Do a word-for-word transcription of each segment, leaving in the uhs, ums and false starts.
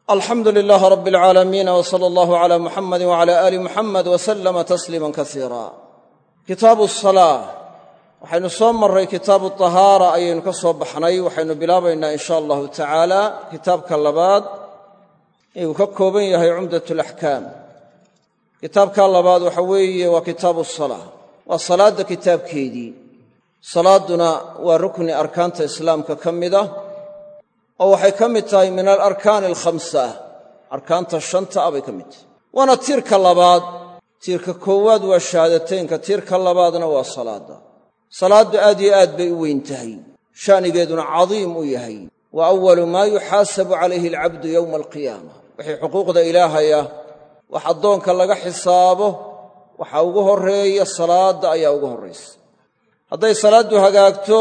alxamdu lilaahi rabi alcaalamiin w sala allahu calaa muxamadi wacala aali muxamed wa sallama tasliiman kasiira kitaabu asalaa waxaynu soo marray kitaabu tahaara ayaynu ka soo baxnay waxaynu bilaabaynaa in sha allahu tacaala kitaabka labaad ee uu ka kooban yahay cumdat alaxkaam kitaabka labaad waxa weeye waa kitaabu asalaa waa salaadda kitaabkeedii salaadduna waa rukni arkaanta islaamka ka mida oo waxay ka mid tahay min alarkaani alkhamsa arkaanta shanta ah bay ka mid tahay waana tiirka labaad tiirka koowaad waa shahaadateynka tiirka labaadna waa salaadda salaaddu aad iyo aad bay u weyn tahay sha'nigeeduna cadiim u yahay wa awalu maa yuxaasabu calayhi alcabdu yowma alqiyaama wixii xuquuqda ilaahaya wax addoonka laga xisaabo waxa ugu horreeya salaadda ayaa ugu horraysa hadday salaaddu hagaagto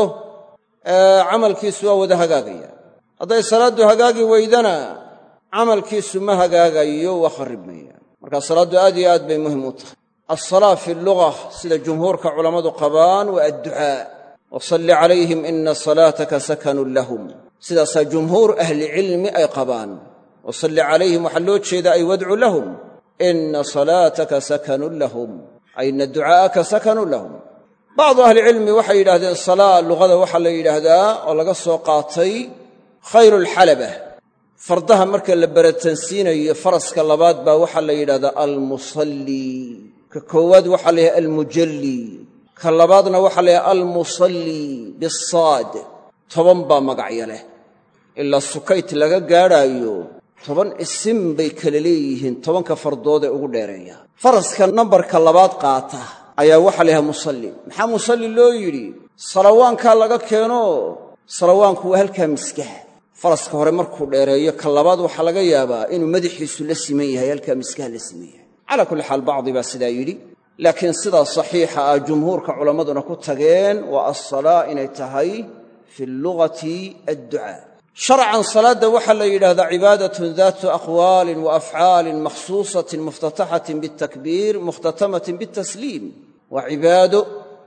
camalkiisu waa wada hagaagaya hadday salaaddu hagaagi weydana camalkiisu ma hagaagayo waa kharribmaya markaa salaaddu aad iyo aad bay muhim u tahay alsalaa fi lluga sida jumhuurka culammadu qabaan waa adducaa wasalli calayhim ina salaataka sakanun lahum sidaasaa jumhuur ahlicilmi ay qabaan wasalli calayhim waxaa loo jeedaa ay wadcu lahum ina salaataka sakanun lahum ay ina ducaa'aka sakanun lahum bacdu ahlicilmi waxay yidhahdeen salaa luqada waxaa la yidhaahdaa oo laga soo qaatay khayru alxalaba fardaha marka la baratansiinayo faraska labaad baa waxaa la yidhahdaa almusalli ka koowaad waxaa la yidhahda almujalli ka labaadna waxaa la yidhahda almusalli bisaad toban baa magacyo leh ilaa sukayt laga gaadhaayo toban isim bay kala leeyihiin tobanka fardood ee ugu dheereeya faraska nambarka labaad qaata ayaa waxaa la yidhahda musalli maxaa musalli loo yidhi salawaankaa laga keeno salawaanku waa halkaa miskah faraska hore markuu dheereeyo ka labaad waxaa laga yaabaa inuu madaxiisu la siman yahay halkaa miskaha la siman yahay calaa kulli xaal bacdi baa sidaa yidhi laakiin sidaa saxiixa ah jumhuurka culammaduna ku tageen waa alsalaa inay tahay fi allugati adducaa sharcan salaadda waxaa la yidhahdaa cibaadatun daatu aqwaalin wa afcaalin makhsuusatin muftataxatin bitakbiir mukhtatamatin bitasliim waa cibaado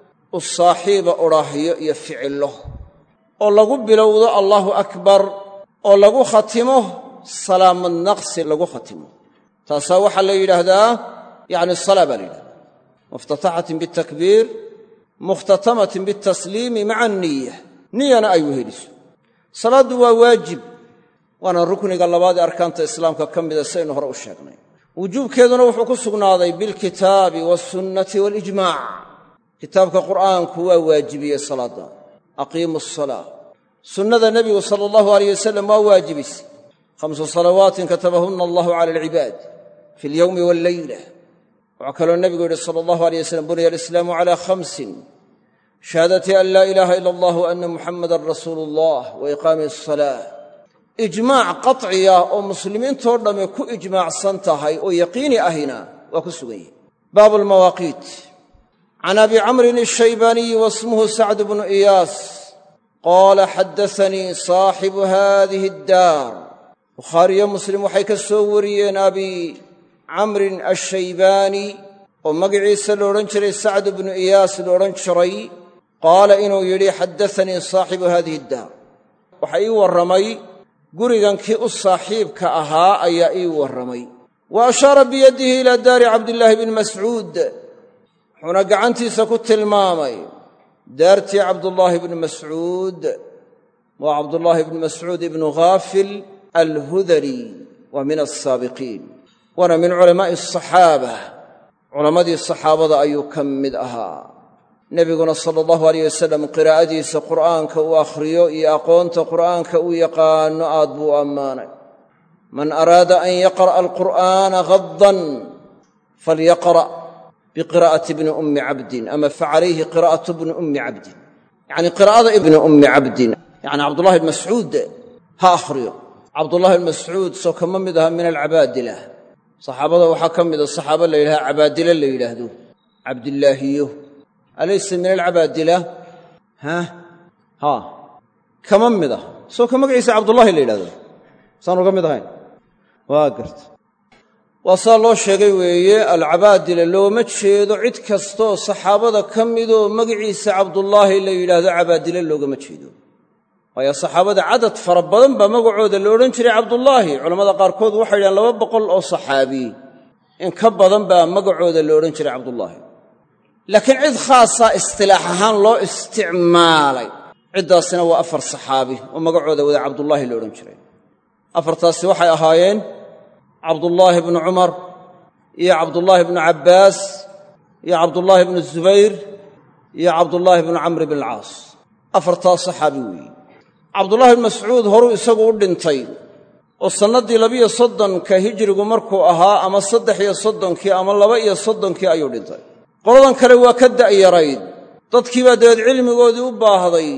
u saaxiiba odhaahyo iyo ficillo oo lagu bilowdo allaahu akbar oo lagu khatimo salaamad naqsi lagu khatimo taasaa waxaa la yidhaahdaa yacni salaa baa la yidhahdaa muftataxatin bitakbiir mukhtatamatin bitasliimi maca aniya niyana ay weheliso salaaddu waa waajib waana rukniga labaad ee arkaanta islaamka ka mida saynu hore u sheegnay wujuubkeeduna wuxuu ku sugnaaday bilkitaabi waasunnati waalijmaac kitaabka qur'aanku waa waajibiyey salaadda aqiimu asalaa sunnada nebigu sala allahu alayh wasalam waa waajibisay khamsu salawaatin katabahunna allahu cala alcibaad fi alyowmi walleyla waxaa kaloo nebigu yidhi sala allahu alayh wasalam buniya alislaamu calaa khamsin shahaadati an laa ilaaha ila allah wa anna muxammadan rasuulu allah wa iqaami asalaa ijmaac qaciya oo muslimiintoo dhamme ku ijmaacsan tahay oo yaqiini ahina waa ku sugan yihi baabu lmawaaqiit can abi camrin ashaybaaniyi wasmuhu sacd bnu iyaas qaala xaddaanii saaxibu haadihi addaar bukhaariyo muslim waxay ka soo wariyeen abi camrin ashaybaani oo magaciisa la odhan jiray sacd bnu iyaas la odhan jiray qaala inuu yidhi xaddaanii saaxibu haadihi addaar waxaa ii warramay gurigankii u saaxiibka ahaa ayaa ii warramay wa ashaara biyadihi ilaa daari cabdillaahi bni mascuud wuxuuna gacantiisa ku tilmaamay daartii cabdullaahi bni mascuud waa cabdullaahi bni mascuud ibnu ghaafil alhudali waa min alsaabiqiin waana min culamaa'i asaxaaba culammadii saxaabada ayuu ka mid ahaa nebiguna sala allahu alayh wasalam qiraa'adiisa qur'aanka uu akhriyo iyo aqoonta qur'aanka uu yaqaanno aad buu u ammaanay man araada an yaqra'a alqur'aana ghaddan falyaqra' biqiraa'ati ibni ummi cabdin ama facalayhi qiraa'atu ibni ummi cabdin yacni qiraa'ada ibni ummi cabdin yacni cabdullahi ibn mascuud ha akhriyo cabdullahi ibn mascuud soo kama mid aha min alcabaadila saxaabada waxaa ka mida saxaaba la yidhaha cabaadila la yidhaahdo cabdillaahiyo alaysa min alcabaadila ha ha kama mid ah soo ka magaciisa cabdullaahi la yidhahdo saan uga mid ahayn waa garta waa saa loo sheegay weeye alcabaadila looma jeedo cid kastooo saxaabada ka midoo magaciisa cabdullaahi la yidhaahdo cabaadile loogama jeedo waayo saxaabada cadad fara badan baa magacooda la odhan jiray cabdullaahi. culammada qaarkood waxay yidhahaan laba boqol oo saxaabi in ka badan baa magacooda la odhan jiray cabdullaahi. laakiin cid khaasaa istilaax ahaan loo isticmaalay, ciddaasina waa afar saxaabi oo magacooda wada cabdullaahi la odhan jiray. afartaasi waxay ahaayeen cabdullaahi bnu cumar iyo cabdullaahi bnu cabbaas iyo cabdullaahi bnu zubayr iyo cabdullaahi bnu camr bn alcaas. afartaas saxaabi weeye. cabdullaahi bn mascuud horuu isagu u dhintay oo sannaddii labiyo soddonka hijrigu markuu ahaa ama saddex iyo soddonkii ama laba iyo soddonkii ayuu dhintay. qoladan kale waa ka da'yarayd, dadkii baa dabeed cilmigoodii u baahday,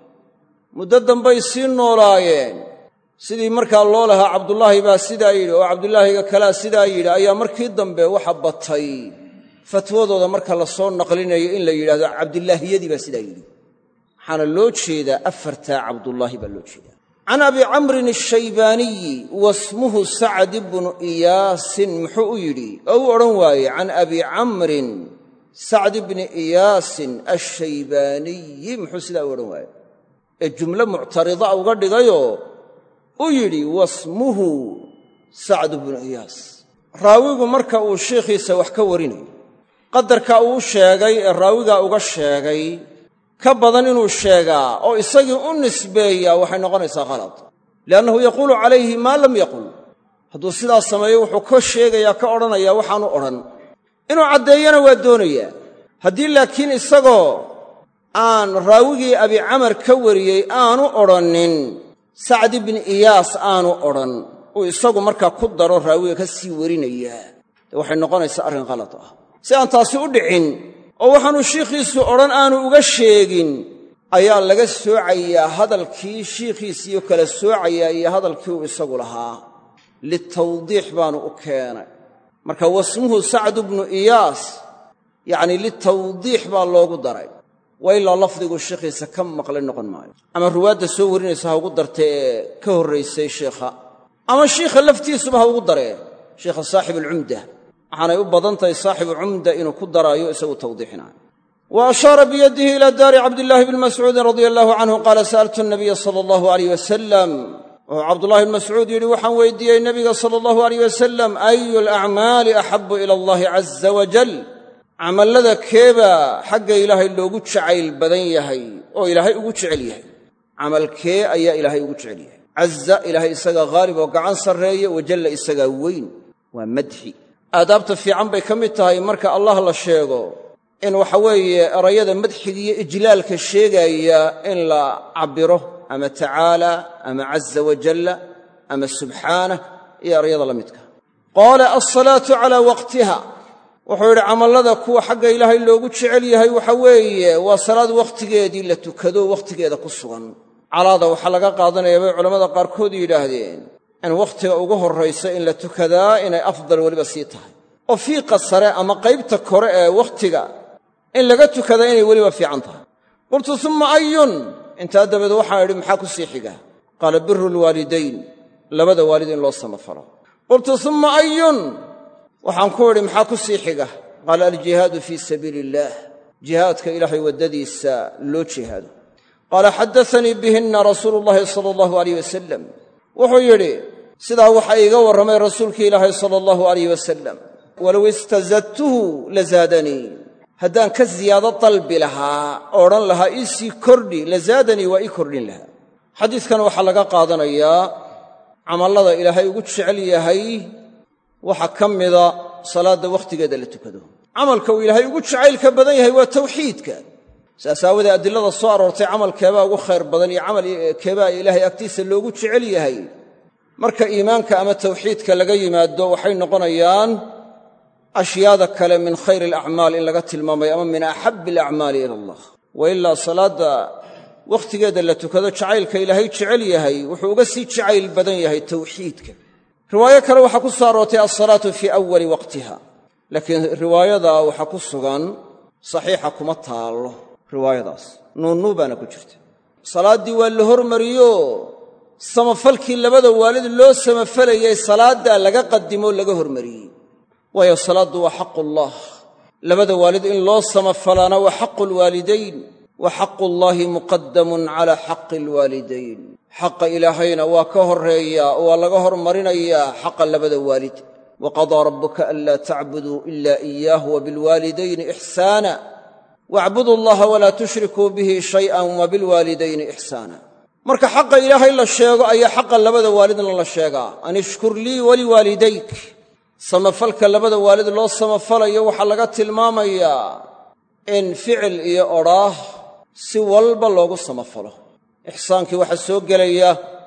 muddo dambay sii noolaayeen. sidii markaa loo lahaa cabdullaahi baa sidaa yidhi oo cabdulaahiga kalea sidaa yidhi ayaa markii dambe waxa batay fatwadooda marka la soo naqlinayo in la yidhahdo cabdilaahiyadii baa sidaa yidhi. waxaana loo jeedaa afartaa cabdullaahi baa loo jeedaa. can abi camrin ashaybaaniyi wasmuhu sacd bnu iyaasin muxuu u yidhi oo u odhan waaye can abi camrin sacd bni iyaasin ashaybaaniyi muxuu sidaa u odhan waaye ee jumlo muctarida uga dhigayoo u yidhi wasmuhu sacd bnu iyaas. raawigu marka uu sheikhiisa wax ka warinayo, qadarka uu sheegay ee raawigaa uga sheegay ka badan inuu sheegaa oo isagii u nisbeeyaa waxay noqonaysaa khalad, li'annahu yaquulu calayhi maa lam yaqul. hadduu sidaas sameeyo wuxuu ka sheegayaa ka odhanayaa waxaanu odhan. inuu caddeeyana waa doonayaa. haddii laakiin isagoo aan raawigii abicamar ka wariyey aanu odhannin sacd ibni iyaas aanu odhan, uu isagu markaa ku daro raawiga ka sii warinayaa, dee waxay noqonaysaa arrin khalad ah. si aan taasi u dhicin oo waxaanu shiikhiisu odhan aanu uga sheegin ayaa laga soocayaa hadalkii shiikhiisiiyo kala soocayaa iyo hadalkii uu isagu lahaa. litawdiix baanu u keenay. marka wasmuhu sacd bnu iyaas yacnii litawdiix baa loogu daray, waa ilaa lafdigu sheikhiisa ka maqlay noqon maayo. ama ruwaadda soo warinaysa ha ugu dartee ee ka horraysay sheikha, ama shiikha laftiisuba ha ugu daree sheikha saaxib alcumda. waxaanay u badan tahay saaxibu cumda inuu ku daraayo isagu tawdiixinaayo. wa ashaara biyadihi ila daari cabdillaahi bni mascuudin radia allahu canhu qaala sa'altu nabiya sala allahu alayh wasalam. wuxuu cabdullahi bni mascuud yidhi waxaan weydiiyey nebiga sala allahu alayh wasalam ayu alacmaali axabu ila allahi caza wajal. camallada keebaa xagga ilaahay loogu jacayl badan yahay oo ilaahay ugu jecel yahay? camalkee ayaa ilaahay ugu jecel yahay? caza ilaahay isagaa haalib oo gacan sarreeye, wajalla isagaa weyn. waa madxi. aadaabta fiican bay ka mid tahay marka allah la sheego in waxa weeye erayada madxiga iyo ijlaalka sheegaya in la cabbiro, ama tacaala ama caza wajalla ama subxaanah iyo erayada la midka. qaala alsalaatu calaa waqtiha. wuxuu yidhi camallada kuwa xagga ilaahay loogu jecel yahay waxa weeye waa salaad wakhtigeedii la tukado wakhtigeeda ku sugan. calaada waxaa laga qaadanaya bay culammada qaarkood yidhaahdeen in wakhtiga ugu horraysa in la tukadaa inay afdal weliba sii tahay, oo fiiqa sare ama qaybta kore ee wakhtiga in laga tukadaa inay weliba fiican tahay. qultu umma ayun. intaa dabeed waxaan idhi maxaa ku sii xiga? qaala biru lwaalidayn, labada waalid in loo samafalo. qultu umma ayun. waxaan ku idhi maxaa ku sii xiga? qaala aljihaadu fii sabiili illaah, jihaadka ilaahay waddadiisa loo jihaado. qaala xaddaanii bihinna rasuulu llahi sala allahu alayh wasalam. wuxuu yidhi sidaa waxaa iiga warramay rasuulkii ilaahay sala allahu alayh wasalam. walow istazadtuhu lazaadanii. haddaan ka ziyaado dalbi lahaa oo odhan lahaa ii sii kordhi, lazaadanii waa ii kordhin lahaa. xadiidkan waxaa laga qaadanayaa camallada ilaahay ugu jecel yahay waxaa ka mida salaadda wakhtigeeda la tukado. camalka uu ilaahay ugu jacaylka badan yahay waa tawxiidka. saas aawadee adilada soo aroortay camalkeebaa ugu khayr badan iyo camal keebaa ilaahay agtiisa loogu jecel yahay marka iimaanka ama tawxiidka laga yimaado waxay noqonayaan ashyaada kale min khayri alacmaal in laga tilmaamay ama min axabbi alacmaali ila allah. wa ilaa salaadda wakhtigeeda la tukado jacaylka ilaahay jecel yahay wuxuu uga sii jacayl badan yahay tawxiidka. riwaayo kale waxaa ku soo aroortay alsalaatu fii awali waqtiha, laakiin riwaayada waxaa ku sugan saxiixa kuma taallo riwaayadaas, nuunnuu baana ku jirta. salaaddii waa la hormariyo samafalkii labada waalid loo samafalayay salaaddaa laga qadimo laga hormariyey, waayo salaaddu waa xaqullah. labada waalid in loo samafalaana waa xaqu lwaalidayn. wa xaqu llaahi muqadamun calaa xaqi alwaalidayn xaqa ilaahayna waa ka horreeyaa oo waa laga hormarinayaa xaqa labada waalid waqadaa rabbuka anlaa tacbuduu ilaa iyaahu wabilwaalidayni ixsaana wacbudu allaha walaa tushrikuu bihi shay'an wabilwaalidayni ixsaana marka xaqa ilaahay la sheego ayaa xaqa labada waalidna la sheegaa an ishkur lii waliwaalidayk samafalka labada waalid loo samafalayo waxaa laga tilmaamayaa in ficil iyo odhaah si walba loogu samafalo ixsaankii waxaa soo gelaya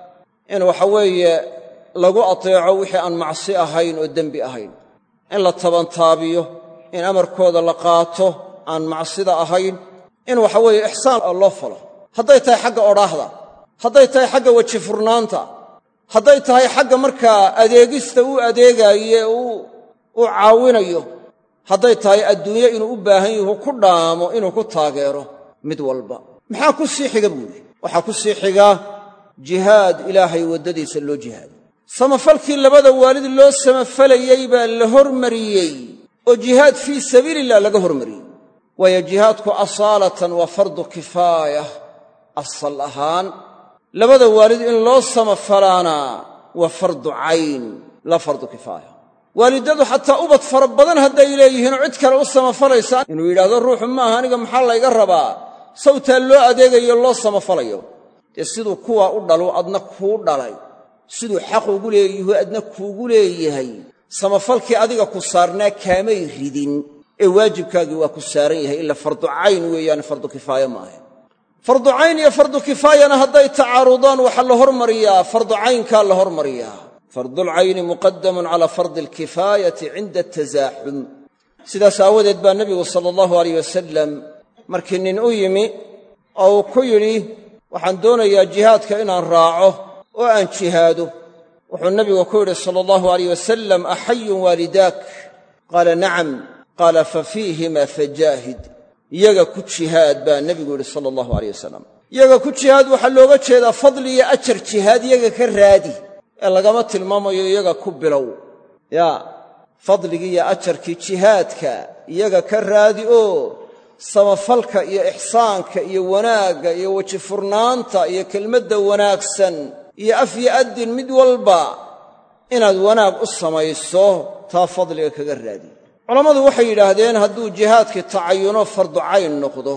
in waxa weeye lagu ateeco wixii aan macsi ahayn oo dembi ahayn in la tabantaabiyo in amarkooda la qaato aan macsida ahayn in waxa weeye ixsaan loo falo hadday tahay xagga odhaahda hadday tahay xagga weji furnaanta hadday tahay xagga markaa adeegista uu adeegaaye uu u caawinayo hadday tahay adduunye inuu u baahan yahu ku dhaamo inuu ku taageero mid walba maxaa ku sii xiga buuli waxaa ku sii xiga jihaad ilaahay waddadiisa loo jihaado samafalkii labada waalid loo samafalayey baa la hormariyey oo jihaad fii sabiilillah laga hormariyey waayo jihaadku asaalatan waa fardu kifaaya asal ahaan labada waalid in loo samafalaana waa fardu cayn la fardu kifaaya waalidadu xataa ubad fara badan hadday leeyihiinoo cid kale u samafalaysa inuu yidhaahdo ruuxu maaha aniga maxaa layga rabaa sawtaa loo adeegayo loo samafalayo dee siduu kuwaa u dhalu adna kuu dhalay siduu xaq ugu leeyahu adna kuugu leeyahay samafalkii adiga ku saarnaa kaamay ridin ee waajibkaagii waa ku saaran yahay ila fardu cayn weeyaan fardu kifaaya maaha fardu cayn iyo fardu kifaayana hadday tacaarudaan waxaa la hormariyaa fardu caynkaa la hormariyaa fardulcayni muqadamun calaa fardi alkifaayati cinda atasaaxum sidaas aawadeed baa nebigu sala allahu alayh wasalam markii nin u yimi oo uu ku yidhi waxaan doonayaa jihaadka inaan raaco oo aan jihaado wuxuu nebigu ku yidhi sala allahu alayh wasalam axayun waalidaak qaala nacam qaala fa fiihimaa fajaahid iyaga ku jihaad baa nebigu yidhi sala allahu alayh wasalam iyaga ku jihaad waxaa looga jeedaa fadli iyo ajar jihaad iyaga ka raadi ee lagama tilmaamayo iyaga ku bilow yaa fadligii iyo ajarkii jihaadka iyaga ka raadi oo samafalka iyo ixsaanka iyo wanaagga iyo weji furnaanta iyo kelmadda wanaagsan iyo af yo addin mid walba inaad wanaag u samayso taa fadliga kaga raadi culammadu waxay yidhaahdeen hadduu jihaadkii tacayuno fardu cayn noqdo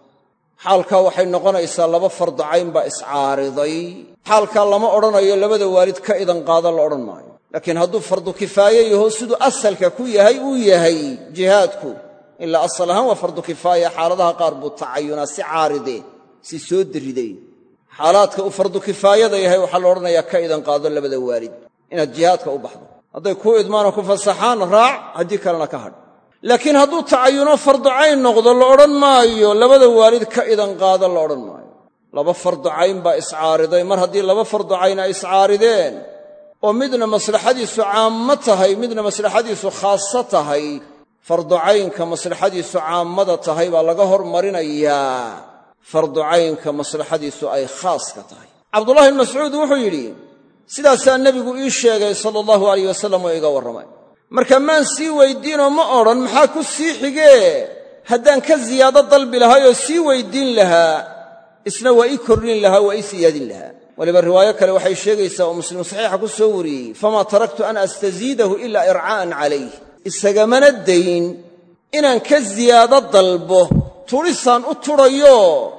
xaalkaa waxay noqonaysaa laba fardu cayn baa iscaariday xaalkaa lama odhanayo labada waalid ka idan qaada la odhan maayo laakiin hadduu fardu kifaaye yaho siduu asalka ku yahay uu yahay jihaadku ilaa asal ahaan waa fardu kifaaya xaaladaha qaar buu tacayunaa si caaridee si soo diriday xaalaadka uu fardu kifaayada yahay waxaa la odhanayaa ka idan qaado labada waalid inaad jihaadka u baxdo hadday kuu idmaano ku fasaxaan raac haddii kalena ka hadh laakiin hadduu tacayuno fardu cayn noqdo la odhan maayo labada waalid ka idan qaado la odhan maayo laba fardu cayn baa iscaariday mar haddii laba fardu cayn ay iscaarideen oo midna maslaxadiisu caammo tahay midna maslaxadiisu khaaso tahay fardu caynka maslaxadiisu caammada tahay baa laga hormarinayaa fardu caynka maslaxadiisu ay khaaska tahay cabdullahi bn mascuud wuxuu yidhi sidaasaa nebigu ii sheegay sala allahu alayh wasalam oo iga warramay marka maan sii weyddiinoo ma odhan maxaa ku sii xigee haddaan ka ziyaado dalbi lahaayoo sii weyddiin lahaa isna waa ii kordhin lahaa waa ii siyaadin lahaa weliba riwaayo kale waxay sheegaysaa oo muslim saxiixa ku soo wariyey famaa taraktu an astaziidahu ilaa ircaa'an calayh isagamana dayn inaan ka ziyaado dalbo tudhisaan u tudhayo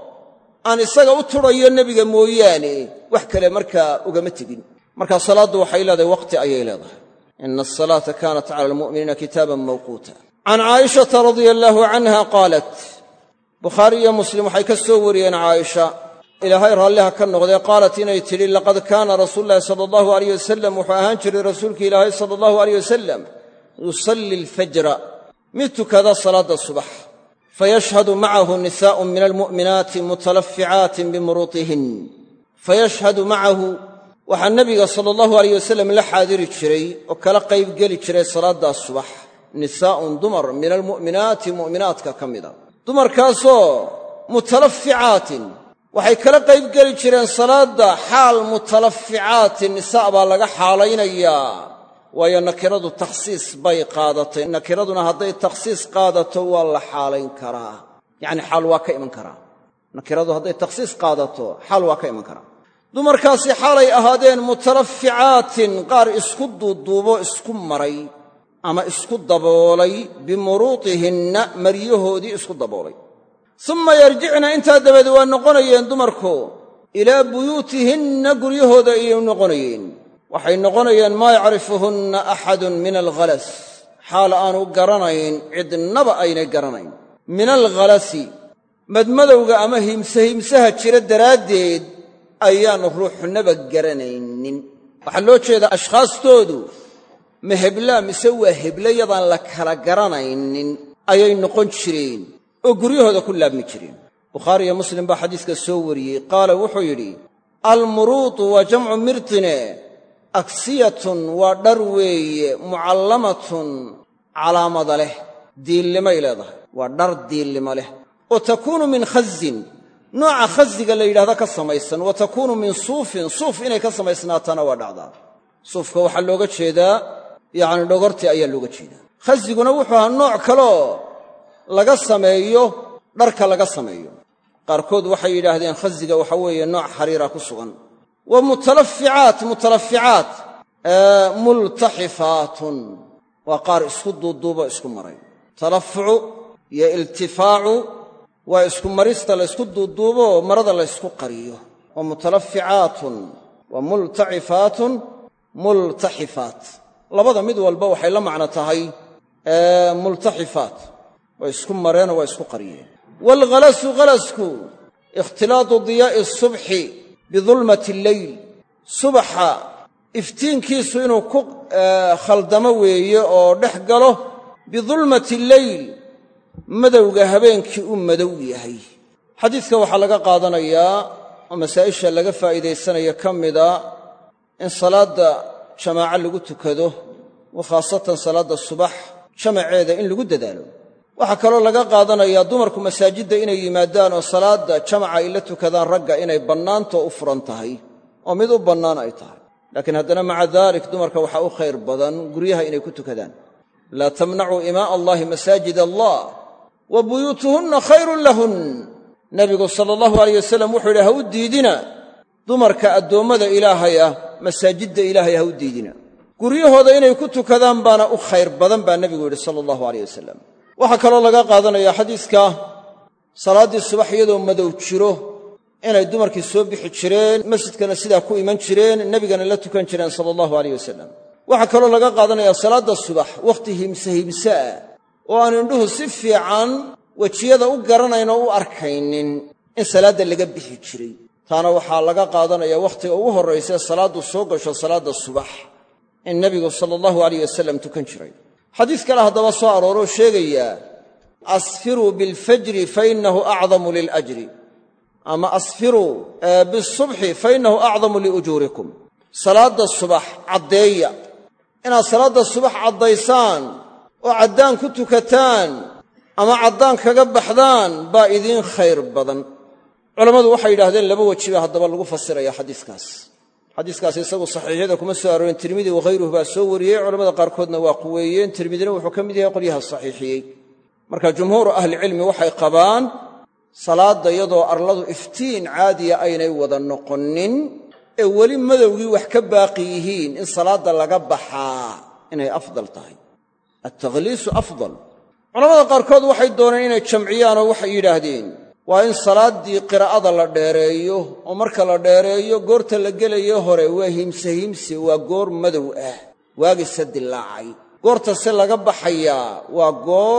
aan isaga u tudhayo nebiga mooyaane wax kale markaa ugama tegin markaa salaaddu waxay leedahay waqti ayay leedahay ina asalaata kaanat cala almu'miniina kitaaban mawquuta can caa'ishata radia allaahu canha qaalat bukhaari iyo muslim waxay ka soo wariyeen caaisha ilaahay raalliha ka noqdee qaalat inay tidhi laqad kaana rasuulu llahi sala allahu alayh wasalam wuxuu ahaan jiray rasuulki ilaahay sala allahu alayh wasalam yusalli alfajra mid tukada salaadda subax fayashhadu macahu nisaa'un min almu'minaati mutalaficaatin bimuruutihin fayashhadu macahu waxaa nebiga sala allahu alayh wasalam la xaadiri jiray oo kala qaybgeli jiray salaaddaas subax nisaa'un dumar min almu'minaati mu'minaadka ka mida dumarkaasoo mutalaficaatin waxay kala qaybgeli jireen salaadda xaal mutalaficaatin nisaa' baa laga xaalaynayaa waayo nakiradu takhsiis bay qaadatay nakiraduna hadday takhsiis qaadato waa la xaalayn karaa yacni xaal waa ka iman karaa nakiradu hadday takhsiis qaadato xaal waa ka iman karaa dumarkaasi xaalay ahaadeen mutalafficaatin qaar isku duuduubo isku maray ama isku daboolay bimuruutihinna maryahoodii isku daboolay uma yarjicna intaa dabadeed waa noqonayeen dumarku ilaa buyuutihinna guryahooda ayay noqonayeen waxay noqonayeen maa yacrifuhunna axadun min alghalas xaal aanu garanayn cidnaba aynay garanayn min alghalasi madmadowga ama hiimse hiimsaha jira daraaddeed ayaannu ruuxnaba garanaynin waxaa loo jeedaa ashkhaastoodu ma heblaa mise waa heblayadaan la kala garanaynin ayay noqon jireen oo guryahooda ku laabmi jireen bukhaari iyo muslim baa xadiiska soo wariyey qaala wuxuu yidhi almuruutu waa jamcu mirtine aksiyatun waa dhar weeye mucallamatun calaamada leh diillimay leedahay waa dhar diillimo leh oo takuunu min khazin nooca khaziga la yidhahda ka samaysan wa takuunu min suufin suuf inay ka samaysnaatana waa dhacdaa suufka waxaa looga jeedaa yacni dhogortii ayaa looga jeedaa khaziguna wuxuu ahaa nooc kaloo laga sameeyo dharka laga sameeyo qaarkood waxay yidhaahdeen khaziga waxa weeye nooc xariira ku sugan wa mutalafficaat mutalafficaat multaxifaatun waa qaar isku duuduubo isku maray talafucu iyo iltifaacu waa isku marista la ysku duuduubo marada la ysku qariyo wa mutalafficaatun wa multaxifaatun multaxifaat labada mid walba waxay la macno tahay multaxifaat waa isku mareenoo waa isku qariyeen waalghalasu ghalasku ikhtilaatu diyaa'i asubxi bidulmati alleyl subaxa iftiinkiisu inuu ku khaldamo weeye oo dhex galo bidulmati alleyl madowga habeenkii u madow yahay xadiidka waxaa laga qaadanayaa oo masaa'isha laga faa'iidaysanaya ka mida in salaadda jamaaco lagu tukado wa khaasatan salaadda subax jamaceeda in lagu dadaalo waxaa kaloo laga qaadanayaa dumarku masaajidda inay yimaadaan oo salaadda jamaca ay la tukadaan ragga inay bannaanto u furan tahay oo mid u bannaan ay tahay laakiin haddana maca daalik dumarka waxaa u khayr badan guryaha inay ku tukadaan laa tamnacuu imaa'a allahi masaajid allah wa buyuutuhunna khayrun lahun nebigu sala allahu alayh wasalam wuxuu yidhi ha u diidina dumarka addoommada ilaahay ah masaajidda ilaahay ha u diidina guryahooda inay ku tukadaan baana u khayr badan baa nebigu yidhi sala allahu alayh wasalam waxaa kaloo laga qaadanayaa xadiiska salaaddii subax iyadoo madow jiro inay dumarkii soo bixi jireen masjidkana sidaa ku iman jireen nebigana la tukan jireen sala allahu alayh wasalam waxaa kaloo laga qaadanayaa salaadda subax wakhti himse himse ah oo aan indhuhu si fiican wejiyada u garanayn oo u arkaynin in salaadda laga bixi jiray taana waxaa laga qaadanayaa wakhtiga ugu horraysae salaaddu soo gasho salaadda subax in nebigu sala allahu alayh wasalam tukan jiray xadiis kale haddaba soo arooroo sheegayaa asfiruu bilfajri fa innahu acdamu liljri ama asfiruu bisubxi fa innahu acdamu liujuurikum salaadda subax caddeeya inaad salaadda subax caddaysaan oo caddaan ku tukataan ama caddaan kaga baxdaan baa idiin khayr badan culammadu waxay yidhahdeen laba weji baa haddaba lagu fasiraya xadiiskaas xadiiskaas isagu saxiixyada kuma soo aroorin tirmidi wakhayruhu baa soo wariyey culamada qaarkoodna waa quweeyeen tirmidina wuxuu ka mid yahay qolyaha saxiixiyey marka jumhuuru ahlicilmi waxay qabaan salaadda iyadoo arladu iftiin caadiya aynay wada noqonin ee weli madowgii wax ka baaqi yihiin in salaadda laga baxaa inay afdal tahay altakhliisu afdal culamada qaarkood waxay dooneen inay jamciyaan oo waxay yidhaahdeen waa in salaaddii qiraa'ada la dheereeyo oo marka la dheereeyo goorta la gelayo hore waa himse himse waa goor madow ah waagise dilaacay goorta se laga baxayaa waa goor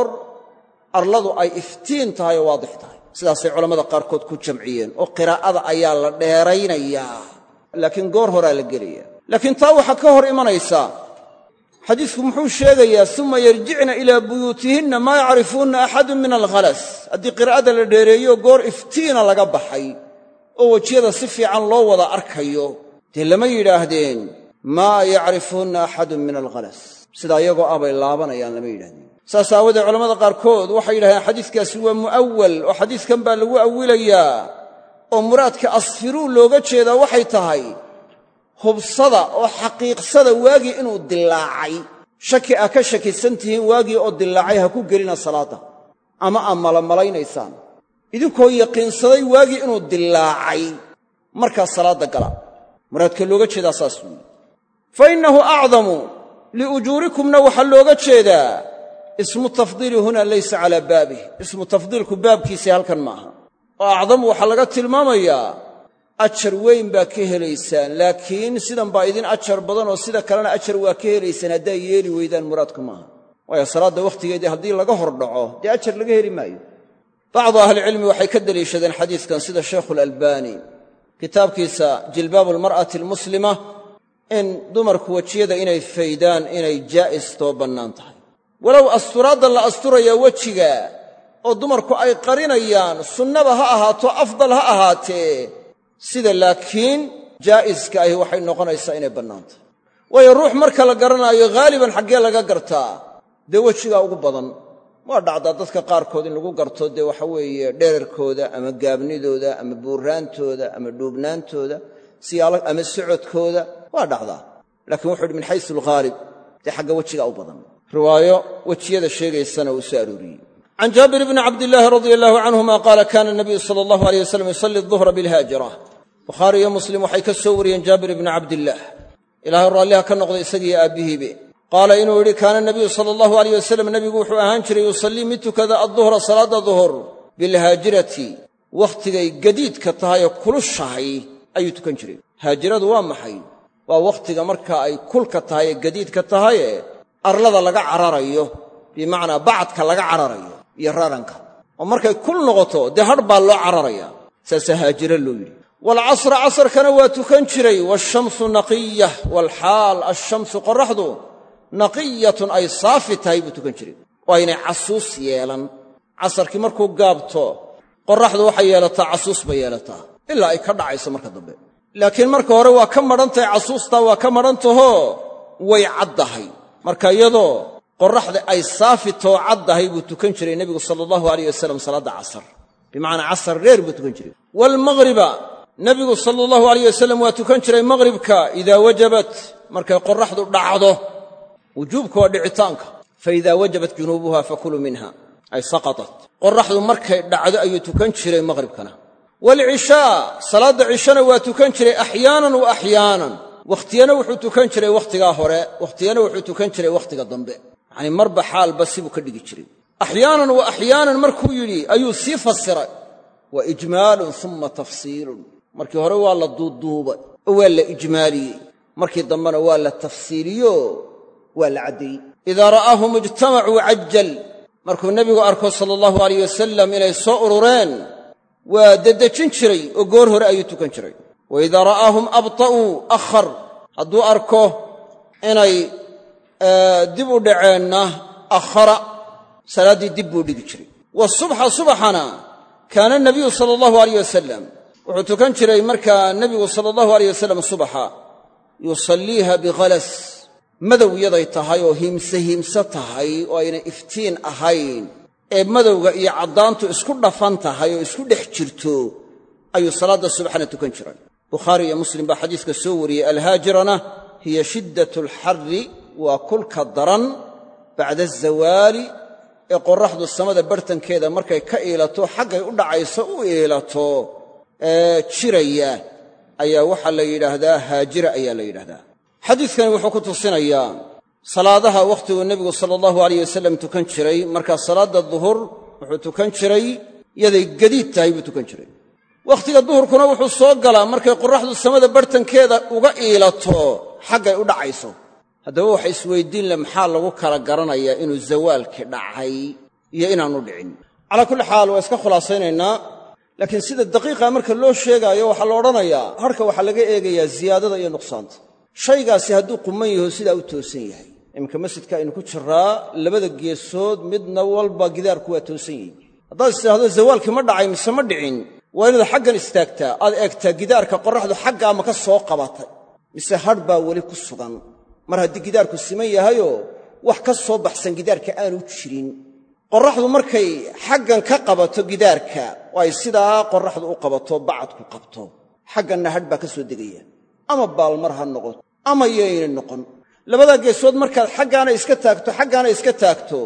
arladu ay iftiin tahay oo waadix tahay sidaasay culammada qaarkood ku jamciyeen oo qiraa'ada ayaa la dheeraynayaa laakiin goor horaa la gelaya laakiin taa waxaa ka hor imanaysaa xadiisku muxuu sheegayaa uma yarjicna ilaa buyuutihinna maa yacrifuunna axadun min alghalas haddii qiraa'ada la dheereeyo goor iftiina laga baxay oo wejiyada si fiican loo wada arkayo dee lama yidhaahdeen maa yacrifuunna axadun min alghalas sidaa iyagoo ah bay laabanayaan lama yidhahdeen saas aawadee culamada qaarkood waxay yidhahdeen xadiiskaasi waa mu'awal oo xadiiskan baa lagu awilayaa oo muraadka asfiruu looga jeedaa waxay tahay hubsada oo xaqiiqsada waagii inuu dilaacay shaki aa ka shakisan tihiin waagii oo dilaacay ha ku gelina salaadda ama aa malamallaynaysaan idinkoo yaqiinsaday waagii inuu dilaacay markaa salaadda gala muraadka looga jeedaa saas weeye fa innahu acdamu liujuurikumna waxaa looga jeedaa ismu tafdiili huna laysa calaa baabih ismu tafdiilku baabkiisii halkan ma aha oo acdamu waxaa laga tilmaamayaa ajar weyn baa ka helaysaan laakiin sidan baa idin ajar badan oo sida kalena ajar waa ka helaysaan haddaa yeeli weydaan muraadku maaha waayo salaadda wakhtigeedii haddii laga hor dhaco dee ajar laga heli maayo bacdu ahlicilmi waxay ka deliishadeen xadiidkan sida sheikhulalbaani kitaabkiisa jilbaabu almar'ati almuslima in dumarku wejiyada inay faydaan inay jaa'istoo bannaan tahay walow asturaadda la asturayaa wejiga oo dumarku ay qarinayaan sunnaba ha ahaato afdal ha ahaatee sida laakiin jaa'iska ahi waxay noqonaysaa inay bannaan tahay waayo ruux marka la garanaayo haaliban xaggee laga gartaa dee wejigaa ugu badan waa dhacdaa dadka qaarkood in lagu garto dee waxa weeye dherarkooda ama gaabnidooda ama buuraantooda ama dhuubnaantooda siyaalo ama socodkooda waa dhacdaa laakiin wuxuu yidhi min xaysu alghaalib dee xagga wejigaa u badan riwaayo wejiyada sheegaysana uu soo arooriyey can jaabir bni cabdillaahi radia allahu canhuma qaala kaana nabiyu sala allahu aleyh wasalam yusalli aduhra bilhaajira bukhaari iyo muslim waxay ka soo wariyeen jaabir ibni cabdillaah ilaahay raalliha ka noqday isagiiyo aabbihiibe qaala inuu yidhi kaana nabiyu sala allahu aleyh wasalam nebigu wuxuu ahaan jiray yusallii mid tukada adduhra salaadda duhur bilhaajirati wakhtigay gadiidka tahay oo kulushahay ayuu tukan jiray haajiradu waa maxay waa wakhtiga marka ay kulka tahay ee gadiidka tahaye arlada laga cararayo bimacnaa bacadka laga cararayo iyo raranka oo markay kul noqoto dee hadh baa loo cararaya saasaa haajiro loo yidhi waalcasra casarkana waa tukan jiray waashamsu naqiyah waalxaal ashamsu qorraxdu naqiyatun ay saafi tahay buu tukan jiray oo aynay casuus yeelan casarkii markuu gaabto qorraxdu waxay yeelataa casuus bay yeelataa ilaa ay ka dhacayso marka dambe laakiin marka hore waa ka madhantahay casuustaa waa ka madhantahoo way caddahay marka iyadoo qorraxda ay saafi too caddahay buu tukan jiray nebigu sala allahu alayh wasalam salaadda casar bimacnaa casar dheer buu tukan jiray waalmaqhriba nebigu sala allahu alayh wasalam waa tukan jiray maqhribka idaa wajabat markay qorraxdu dhacdo wujuubka waa dhicitaanka fa idaa wajabat junuubuha fakuluu minha ay saqatat qorraxdu markay dhacdo ayuu tukan jiray maqhribkana waalcishaa salaadda cishana waa tukan jiray axyaanan wa axyaanan wakhtiyana wuxuu tukan jiray wakhtigaa hore wakhtiyana wuxuu tukan jiray wakhtiga dambe yacnii marba xaalba sibuu ka dhigi jiray axyaanan wa axyaanan markuu yidhi ayuu sii fasiray wa ijmaalun uma tafsiilun markii hore waa la duuduubay oo waa la ijmaaliyey markii dambena waa la tafsiiliyo waa la caddeeyey idaa ra'aahum ijtamacuu cajjal markuu nebigu arko sala allahu alayh wasalam inay soo urureen waa dedejin jiray oo goor hore ayuu tukan jiray wa idaa ra'aahum abta'uu akhar hadduu arko inay dib u dhaceenna akhara salaaddii dib buu dhigi jiray wasubxa subaxana kaana nabiyu sala allahu alayh wasalam wuxuu tukan jiray markaa nebigu sala allahu alayh wasalam subaxa yusalliiha bikhalas madow yaday tahay oo hiimse hiimse tahay oo aynay iftiin ahayn ee madowga iyo caddaantu isku dhafan tahay oo isku dhex jirto ayuu salaadda subaxna tukan jiray bukhaari iyo muslim baa xadiiska soo wariyey alhaajirana hiya shiddatu alxarri waa kulka daran bacda azawaali ee qorraxdu samada bartankeeda markay ka iilato xaggay u dhacayso u iilato ee jiraya ayaa waxaa la yidhaahdaa haajira ayaa la yidhahdaa xadiidkani wuxuu ku tusinayaa salaadaha wakhtiguu nebigu sala allahu alayh wasalam tukan jiray markaa salaadda duhur wuxuu tukan jiray yaday gadiid tahay buu tukan jiray wakhtiga duhurkuna wuxuu soo galaa markay qorraxdu samada bartankeeda uga iilato xaggay u dhacayso haddaba waxa isweyddiin le maxaa lagu kala garanayaa inuu zawaalkii dhacay iyo inaanu dhicin calaa kulli xaal waa iska khulaasaynaynaa laakiin sida daqiiqa marka loo sheegaayo waxaa la odhanayaa harka waxaa laga eegayaa ziyaadada iyo nuqsaanta shaygaasi hadduu quman yaho sidaa u toosan yahay iminka masjidka aynu ku jiraa labada geesood midna walba gidaarku waa toosan yihin haddaad istidhaahdo zawaalkii ma dhacay mise ma dhicin waa inaad xaggan istaagtaa aad eegtaa gidaarka qorraxdu xaggaa ma ka soo qabatay mise hadh baa weli ku sugan mar haddii gidaarku siman yahayoo wax ka soo baxsan gidaarka aanu jirin qorraxdu markay xaggan ka qabato gidaarka oo ay sidaa qorraxdu u qabato bacadku qabto xagganna hadh baa ka soo degaya ama baalmar ha noqoto ama yayna noqon labadaa geesood markaad xaggaana iska taagto xaggaana iska taagto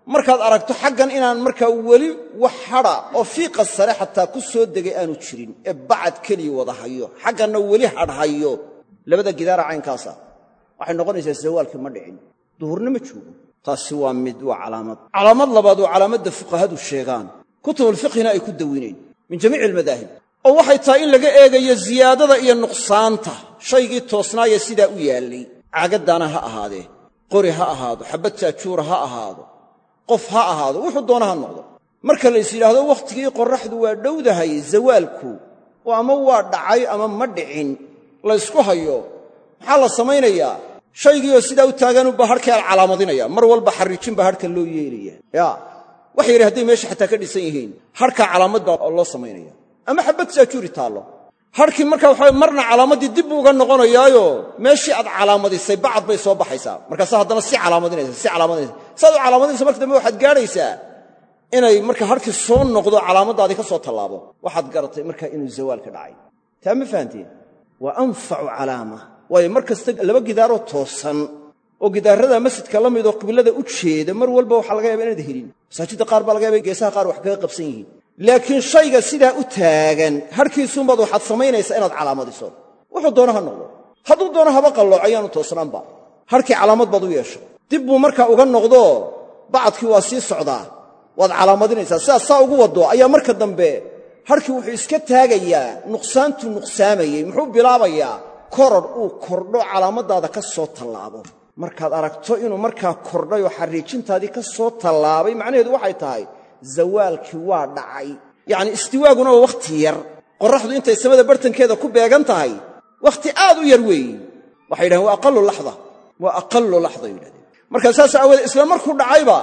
markaad aragto xaggan inaan markaa weli wax hadha oo fiiqa sare xataa ku soo degay aanu jirin ee bacad keliya wada hayo xagganna weli hadhayo labada gidaara caynkaasa waxay noqonaysaa zawaalkii ma dhicin duhurna ma joogo taasi waa mid waa calaamad calaamad labaad oo calaamadda fuqahadu sheegaan kutubul fiqhina ay ku dawineen min jamiic almadaahib oo waxay tahay in laga eegayo ziyaadada iyo nuqsaanta shaygii toosnaaya sidaa u yaallay caagadaana ha ahaadee qori ha ahaado xabad jaajuura ha ahaado qof ha ahaado wuxuu doona ha noqdo marka la is yidhaahdo wakhtigii qorraxdu waa dhowdahay zawaalku oo ama waa dhacay ama ma dhicin la ysku hayo maxaa la samaynayaa shaygii oo sidaa u taaganubaa harhkii al calaamadinaya mar walba xarrijin baa harhka loo yeelaya yaa wax yidhi hadday meesha xataa ka dhisan yihiin harhkaa calaamad baa loo samaynaya ama xabad jaajuuri taallo harkii markaa waxaa marna calaamaddii dib buu uga noqonayaayo meeshii aad calaamadisay bacad bay soo baxaysaa markaasaa haddana si calaamadinaysa si calaamadinaysa saad u calaamadinaysa marka dambe waxaad gaadhaysaa inay marka harkii soo noqdo calaamaddaadii ka soo tallaabo waxaad garatay markaa inuu zawaalka dhacay taa ma fahanteen waa anfacu calaama waayo mar kasta laba gidaaroo toosan oo gidaarada masjidka la midoo qiblada u jeeda mar walba waxaa laga yaaba inaad helin masaajidda qaar baa laga yaaba geesaha qaar wax kaga qabsan yihiin laakiin shayga sidaa u taagan harkiisuunbaad waxaad samaynaysaa inaad calaamadiso wuxuu doono ha noqdo hadduu doono haba qallooc ayaanu toosnaanba harkii calaamad baad u yeesho dib buu markaa uga noqdoo bacadkii waa sii socdaa waad calaamadinaysaa sidaas saa ugu waddo ayaa marka dambe harkii wuxuu iska taagayaa nuqsaantuu nuqsaamayey muxuu bilaabayaa koror uu kordho calaamaddaada ka soo tallaabo markaad aragto inuu markaa kordhay oo xarriijintaadii ka soo tallaabay macnaheedu waxay tahay zawaalkii waa dhacay yacni istiwaaguna waa wakhti yar qorraxdu intay samada bartankeeda ku beegan tahay wakhti aad u yar weeye waxay yidhahdeen waa aqallu laxda waa aqallu laxda yidhahdeen markaa saas aawoodee isla markuu dhacayba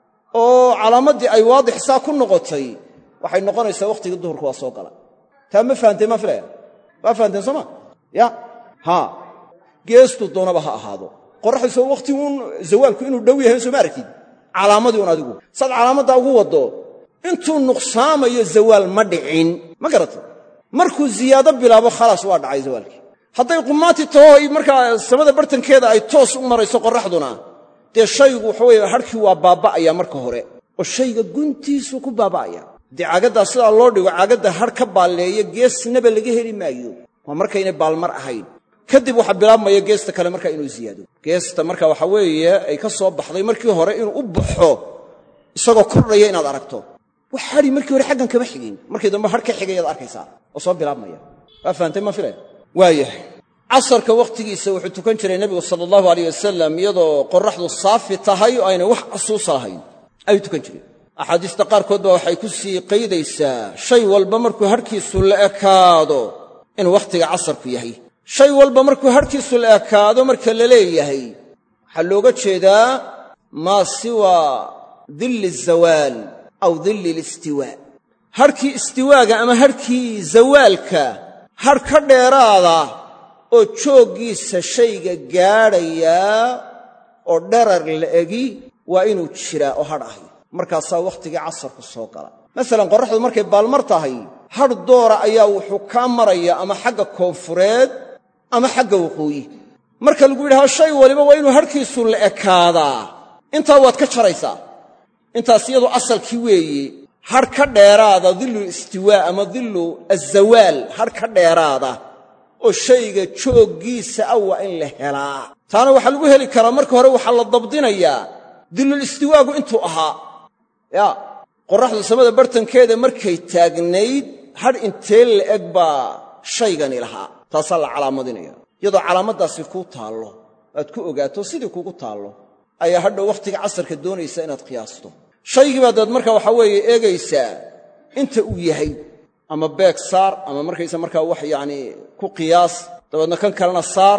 oo calaamaddii ay waadix saa ku noqotay waxay noqonaysaa wakhtigii duhurka waa soo gala taa ma fahanteen maa filaya waa fahanteen sooma ya haa geestuu doonaba ha ahaado qorraxdu soo wakhti uun zawaalku inuu dhow yahay soo ma aragtid calaamadii un adigu saad calaamaddaa ugu waddo intuu nuqsaamayo zawaal ma dhicin ma garata markuu ziyaado bilaabo khalaas waa dhacay zawaalkii hadday qumaati taho markaa samada bartankeeda ay toos u marayso qorraxduna dee shaygu waxa weeye harkii waa baaba'aya marka hore oo shayga guntiisuu ku baaba'aya haddii caagaddaa sidaa loo dhigo caagadda har ka baalleeyo geesnaba laga heli maayo waa markaynay baalmar ahayn kadib waxaa bilaabmaya geesta kale markaa inuu ziyaado geesta marka waxa weeye ay ka soo baxday markii hore inuu u baxo isagoo kordhaya inaad aragto wax hadhi markii hore xaggan kama xigin markii dambe har ka xigayaad arkaysaa oo soo bilaabmaya waa fahantay ma filaya waayahay casarka wakhtigiisa wuxuu tukan jiray nebigu sala allahu alayh wasalam iyadoo qorraxdu saafi tahay oo aynay wax casuusa lahayn ayuu tukan jiray axaadiista qaarkood baa waxay ku sii qaydaysaa shay walba markuu harhkiisu la ekaado inuu wakhtiga casarku yahay shay walba markuu harhkiisu la ekaado marka la leeyahay waxaa looga jeedaa maa siwaa dilli azawaal aw dilli alistiwaa harhkii istiwaaga ama harhkii zawaalka harh ka dheeraada oo jooggiisa shayga gaadhayaa oo dharar la egi waa inuu jiraa oo hadh ahay markaasaa wakhtigii casarku soo gala masalan qorraxdu markay baalmar tahay hadh doora ayaa wuxuu kaa maraya ama xagga koonfureed ama xagga waqooyi marka lagu yidhaho shay waliba waa inuu harhkiisu la ekaadaa intaa waad ka jaraysaa intaas iyadu asalkii weeye hadh ka dheeraada dillu istiwaa ama dillu azawaal hadh ka dheeraada oo shayga jooggiisa ah waa in la helaa taana waxaa lagu heli karaa marka hore waxaa la dabdinayaa dillul istiwaagu intuu ahaa yaa qorraxdu samada bartankeeda markay taagnayd hadh intee la eg baa shaygani lahaa taasaa la calaamadinaya iyadoo calaamaddaasi kuu taallo aad ku ogaato sidii kugu taallo ayaa hadhow wakhtiga casarka doonaysa inaad qiyaasto shaygii baad daad markaa waxaa weeye eegaysaa inta uu yahay ama beeg saar ama markaysa markaa wax yacnii ku qiyaas dabeedna kan kalena saar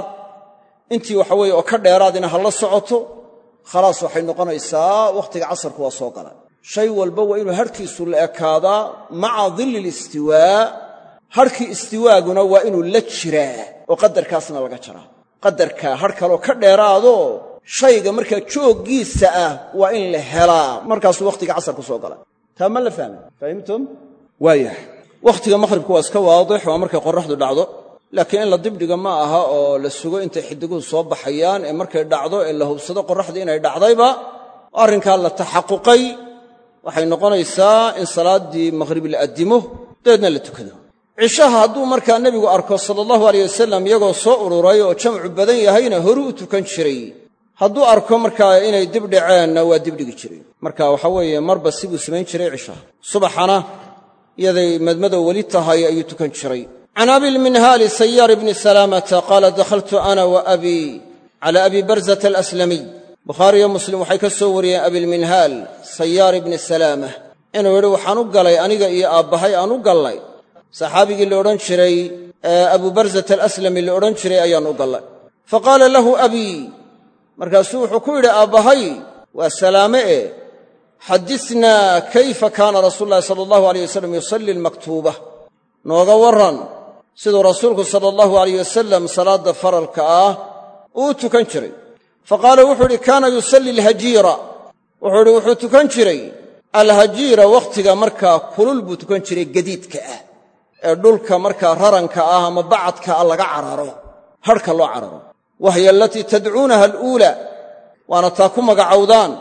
intii waxa weeye oo ka dheeraadina ha la socoto khalaas waxay noqonaysaa wakhtiga casarku waa soo gala shay walba waa inuu harhkiisu la ekaadaa maca dilli alistiwaa harhkii istiwaaguna waa inuu la jiraa oo qadarkaasna laga jaraa qadarkaa hadh kaloo ka dheeraado shayga markaa jooggiisa ah waa in la helaa markaasuu wakhtiga casarku soo gala taa ma la fahmay fahimtum waayahay wakhtiga maqhribku waa iska waadix waa markay qorraxdu dhacdo laakiin in la dibdhiga ma aha oo la sugo intay xidiguhu soo baxayaan ee markay dhacdo ee la hubsado qorraxda inay dhacdayba oo arrinkaa la taxaquqay waxay noqonaysaa in salaaddii maqhrib la addimo dabeedna la tukado cishaha hadduu markaa nebigu arko sala allahu alayh wasalam iyagoo soo ururay oo jamcu badan yahayna horu u tukan jiray hadduu arko markaa inay dib dhaceenna waa dibdhigi jiray marka waxa weeye marba sibuu samayn jiray cishaha subaxana iyaday madmadow weli tahay ayuu tukan jiray can abilminhaali sayaar ibni salaamata qaala dakhaltu ana wa abii cala abi barzata alaslamiy bukhaariyo muslim waxay ka soo wariyeen abilminhaal sayaar ibni salaama inuu yidhi waxaan u galay aniga iyo aabbahay aan u gallay saxaabigii la odhan jiray abu barzata alaslami la odhan jiray ayaan u gallay fa qaala lahu abii markaasuu wuxuu ku yidhi aabbahay waa salaame e xaddithnaa kayfa kaana rasuulu llahi sala allahu alayh wasalam yusalli almaktuuba nooga warran siduu rasuulku sala allahu alayh wasalam salaadda faralka ah uu tukan jiray fa qaala wuxuu idhi kaana yusalli alhajiira wuxuu idhi wuxuu tukan jiray alhajiira wakhtiga markaa kulul buu tukan jiray gadiidka ah ee dhulka markaa raranka ah ama bacadka ah laga cararo hadhka loo cararo wahiya alatii tadcuunaha aluulaa waana taa ku magacowdaan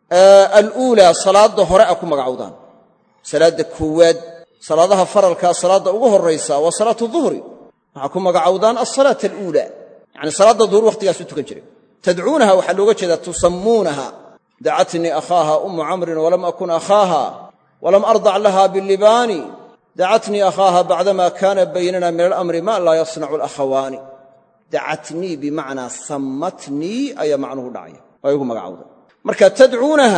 aluulaa salaadda hore a ku magacowdaan salaadda koowaad salaadaha faralkaa salaadda ugu horraysa waa salaatu duhri waxaa ku magacowdaan alsalaata aluulaa yacni salaadda duhur wakhtigaasuu tukan jiray tadcuunaha waxaa looga jeedaa tusammuunaha dacatnii akhaaha ummu camrin walam akun akhaaha walam ardac laha bilibaani dacatnii akhaaha bacdamaa kaana baynana min alamri ma laa yasnacu alakhawaani dacatnii bimacnaa sammatnii ayaa macnuhu dhacaya waa igu magacowda marka tadcuunaha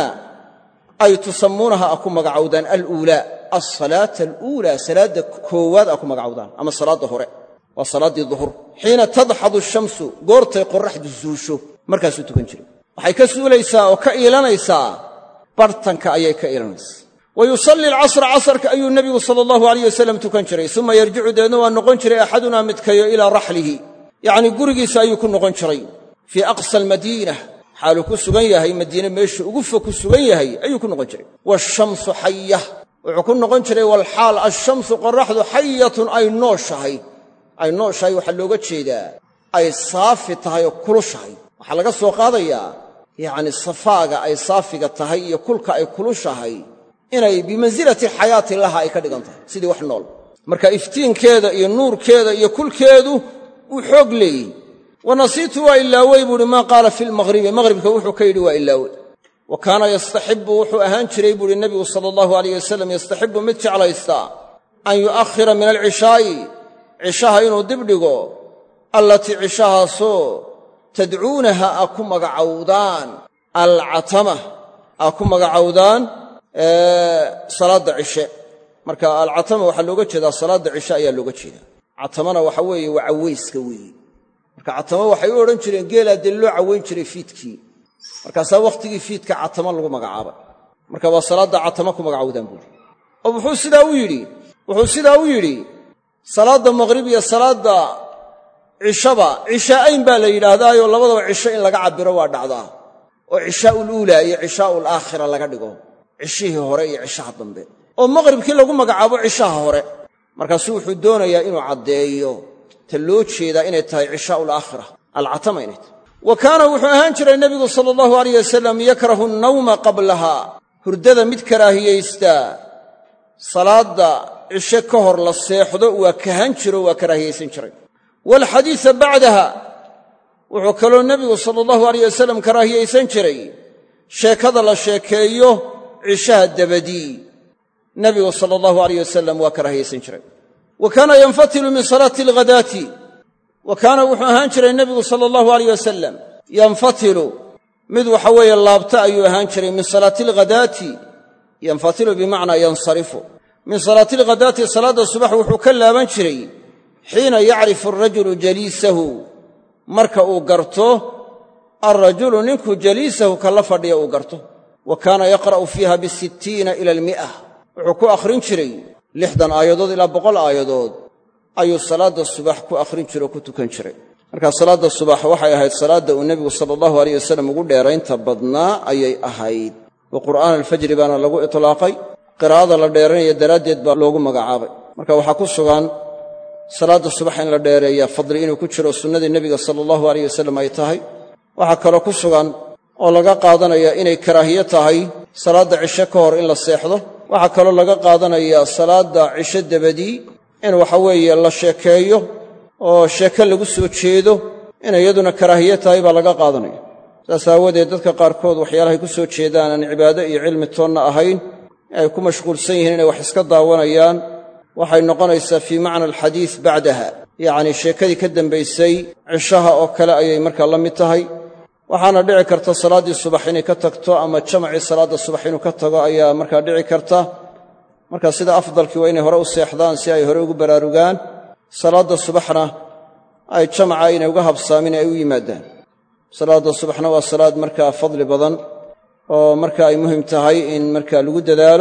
ay tusammuunaha a ku magacowdaan aluulaa alsalaata aluulaa salaadda koowaad a ku magacowdaan ama salaadda hore waa salaaddii duhur xiina tadxadu shamsu goortay qorraxdu zuusho markaasuu tukan jiray waxay ka suulaysaa oo ka iilanaysaa bartanka ayay ka iilanaysaa wa yusalli alcasra casarka ayuu nebigu sala allahu alayh wasalam tukan jiray uma yarjicu deedna waa noqon jiray axadunaa midkayo ilaa raxlihi yacnii gurigiisa ayuu ku noqon jiray fii aqsa almadiina xaaluu ku sugan yahay madiine meesha ugu fog ku sugan yahay ayuu ku noqon jiray waashamsu xayah wuxuu ku noqon jiray walxaal alshamsu qorraxdu xayatun ay nooshahay ay nooshahay waxaa looga jeedaa ay saafi tahay oo kulushahay waxaa laga soo qaadayaa yacni safaaga ay saafiga tahay iyo kulka ay kulushahay inay bimansilati xayaati laha ay ka dhigan tahay sidii wax nool marka iftiinkeeda iyo nuurkeeda iyo kulkeedu uu xoog leeyihi wa nasiitu waa ilaawey buuhi maa qaala fi lmaqhribi maqhribka wuxuu ka yidhi waa ilaawey wa kaana yastaxibu wuxuu ahaan jiray buuhi nebigu sala allahu alayh wasalam yastaxibu mid jeclaystaa an yu'akhira min alcishaa'i cishaha inuu dibdhigo allatii cishahaasoo tadcuunaha a ku magacowdaan alcatama a ku magacowdaan salaadda cishe marka alcatama waxaa looga jeedaa salaadda cishe ayaa looga jeedaa catamana waxa weeye waa cawayska weeye marka catama waxay u odhan jireen geelaa dee loo cawayn jiray fiidkii markaasaa wakhtigii fiidka catama lagu magacaabay marka waa salaadda catama ku magacowdaan buuri oo wuxuu sidaa u yidhi wuxuu sidaa u yidhi salaadda maqhrib iyo salaadda cishaba cishaa'ayn baa la yidhaahdaayoo labadaba cisho in laga cabbiro waa dhacdaa oo cishaa'ul uulaa iyo cishaa'ul aakhira laga dhigo cishihii hore iyo cishaha dambe oo maqhribkii lagu magacaabo cishaha hore markaasuu wuxuu doonayaa inuu caddeeyo ta loo jeedaa inay tahay cishaa'ul aakhira alcatama inay tahay wa kaana wuxuu ahaan jiray nebigu sala allahu alayh wasalam yakrahu nnawma qablaha hurdada mid karaahiyaystaa salaadda cishe ka hor la seexdo waa kahan jiro waa karaahiyaysan jiray waalxadiisa bacdaha wuxuu kaloo nebigu sala allahu alayh wasalam karaahiyaysan jiray sheekada la sheekeeyo cishaha dabadii nebigu sala allahu alayh wasalam waa karaahiyaysan jiray wa kaana yanfatilu min salaati alghadaati wa kaana wuxuu ahaan jiray nebigu sala allahu alayh wasalam yanfatilu mid waxa weeye laabta ayuu ahaan jiray min salaati alghadaati yanfatilu bimacnaa yansarifu min salaati alghadaati salaadda subax wuxuu ka laaban jiray xiina yacrifu arajulu jaliisahu marka uu garto alrajulu ninku jaliisahu kala fadhiya uu garto wa kaana yaqra'u fiiha bisittiina ila almi'a wuxuu ku akhrin jiray lixdan aayadood ilaa boqol aayadood ayuu salaadda subax ku akhrin jiray oo ku tukan jiray markaa salaadda subax waxay ahayd salaadda uu nebigu sala allahu alayh wasalam ugu dheeraynta badnaa ayay ahayd wa qur'aana alfajri baana lagu itlaaqay qiraa'ada la dheeranaya daraaddeed baa loogu magacaabay marka waxaa ku sugan salaadda subax in la dheereeyaa fadli inuu ku jiro sunnadii nebiga sala allahu alayh wasalam ay tahay waxaa kaloo ku sugan oo laga qaadanaya inay karaahiye tahay salaadda cishe ka hor in la seexdo. waxaa kaloo laga qaadanayaa salaadda cishe dabadii in waxa weeye la sheekeeyo oo sheeke lagu soo jeedo inay iyaduna karaahiye tahay baa laga qaadanaya. saas aawadeed dadka qaarkood waxyaalahay ku soo jeedaan aan cibaado iyo cilmi toonna ahayn ay ku mashquulsan yihiin inay wax iska daawanayaan waxay noqonaysaa fii macna alxadiis bacdaha, yacnii sheekadii ka dambaysay cishaha oo kale ayay markaa la mid tahay. waxaana dhici karta salaaddii subax inay ka tagto ama jamacii salaadda subax inuu ka tago ayaa markaa dhici karta. marka sida afdalkii waa inay hore u seexdaan si ay hore ugu baraarugaan, salaadda subaxna ay jamaca inay uga habsaamin ay u yimaadaan. salaadda subaxna waa salaad markaa fadli badan oo marka ay muhim tahay in markaa lagu dadaalo,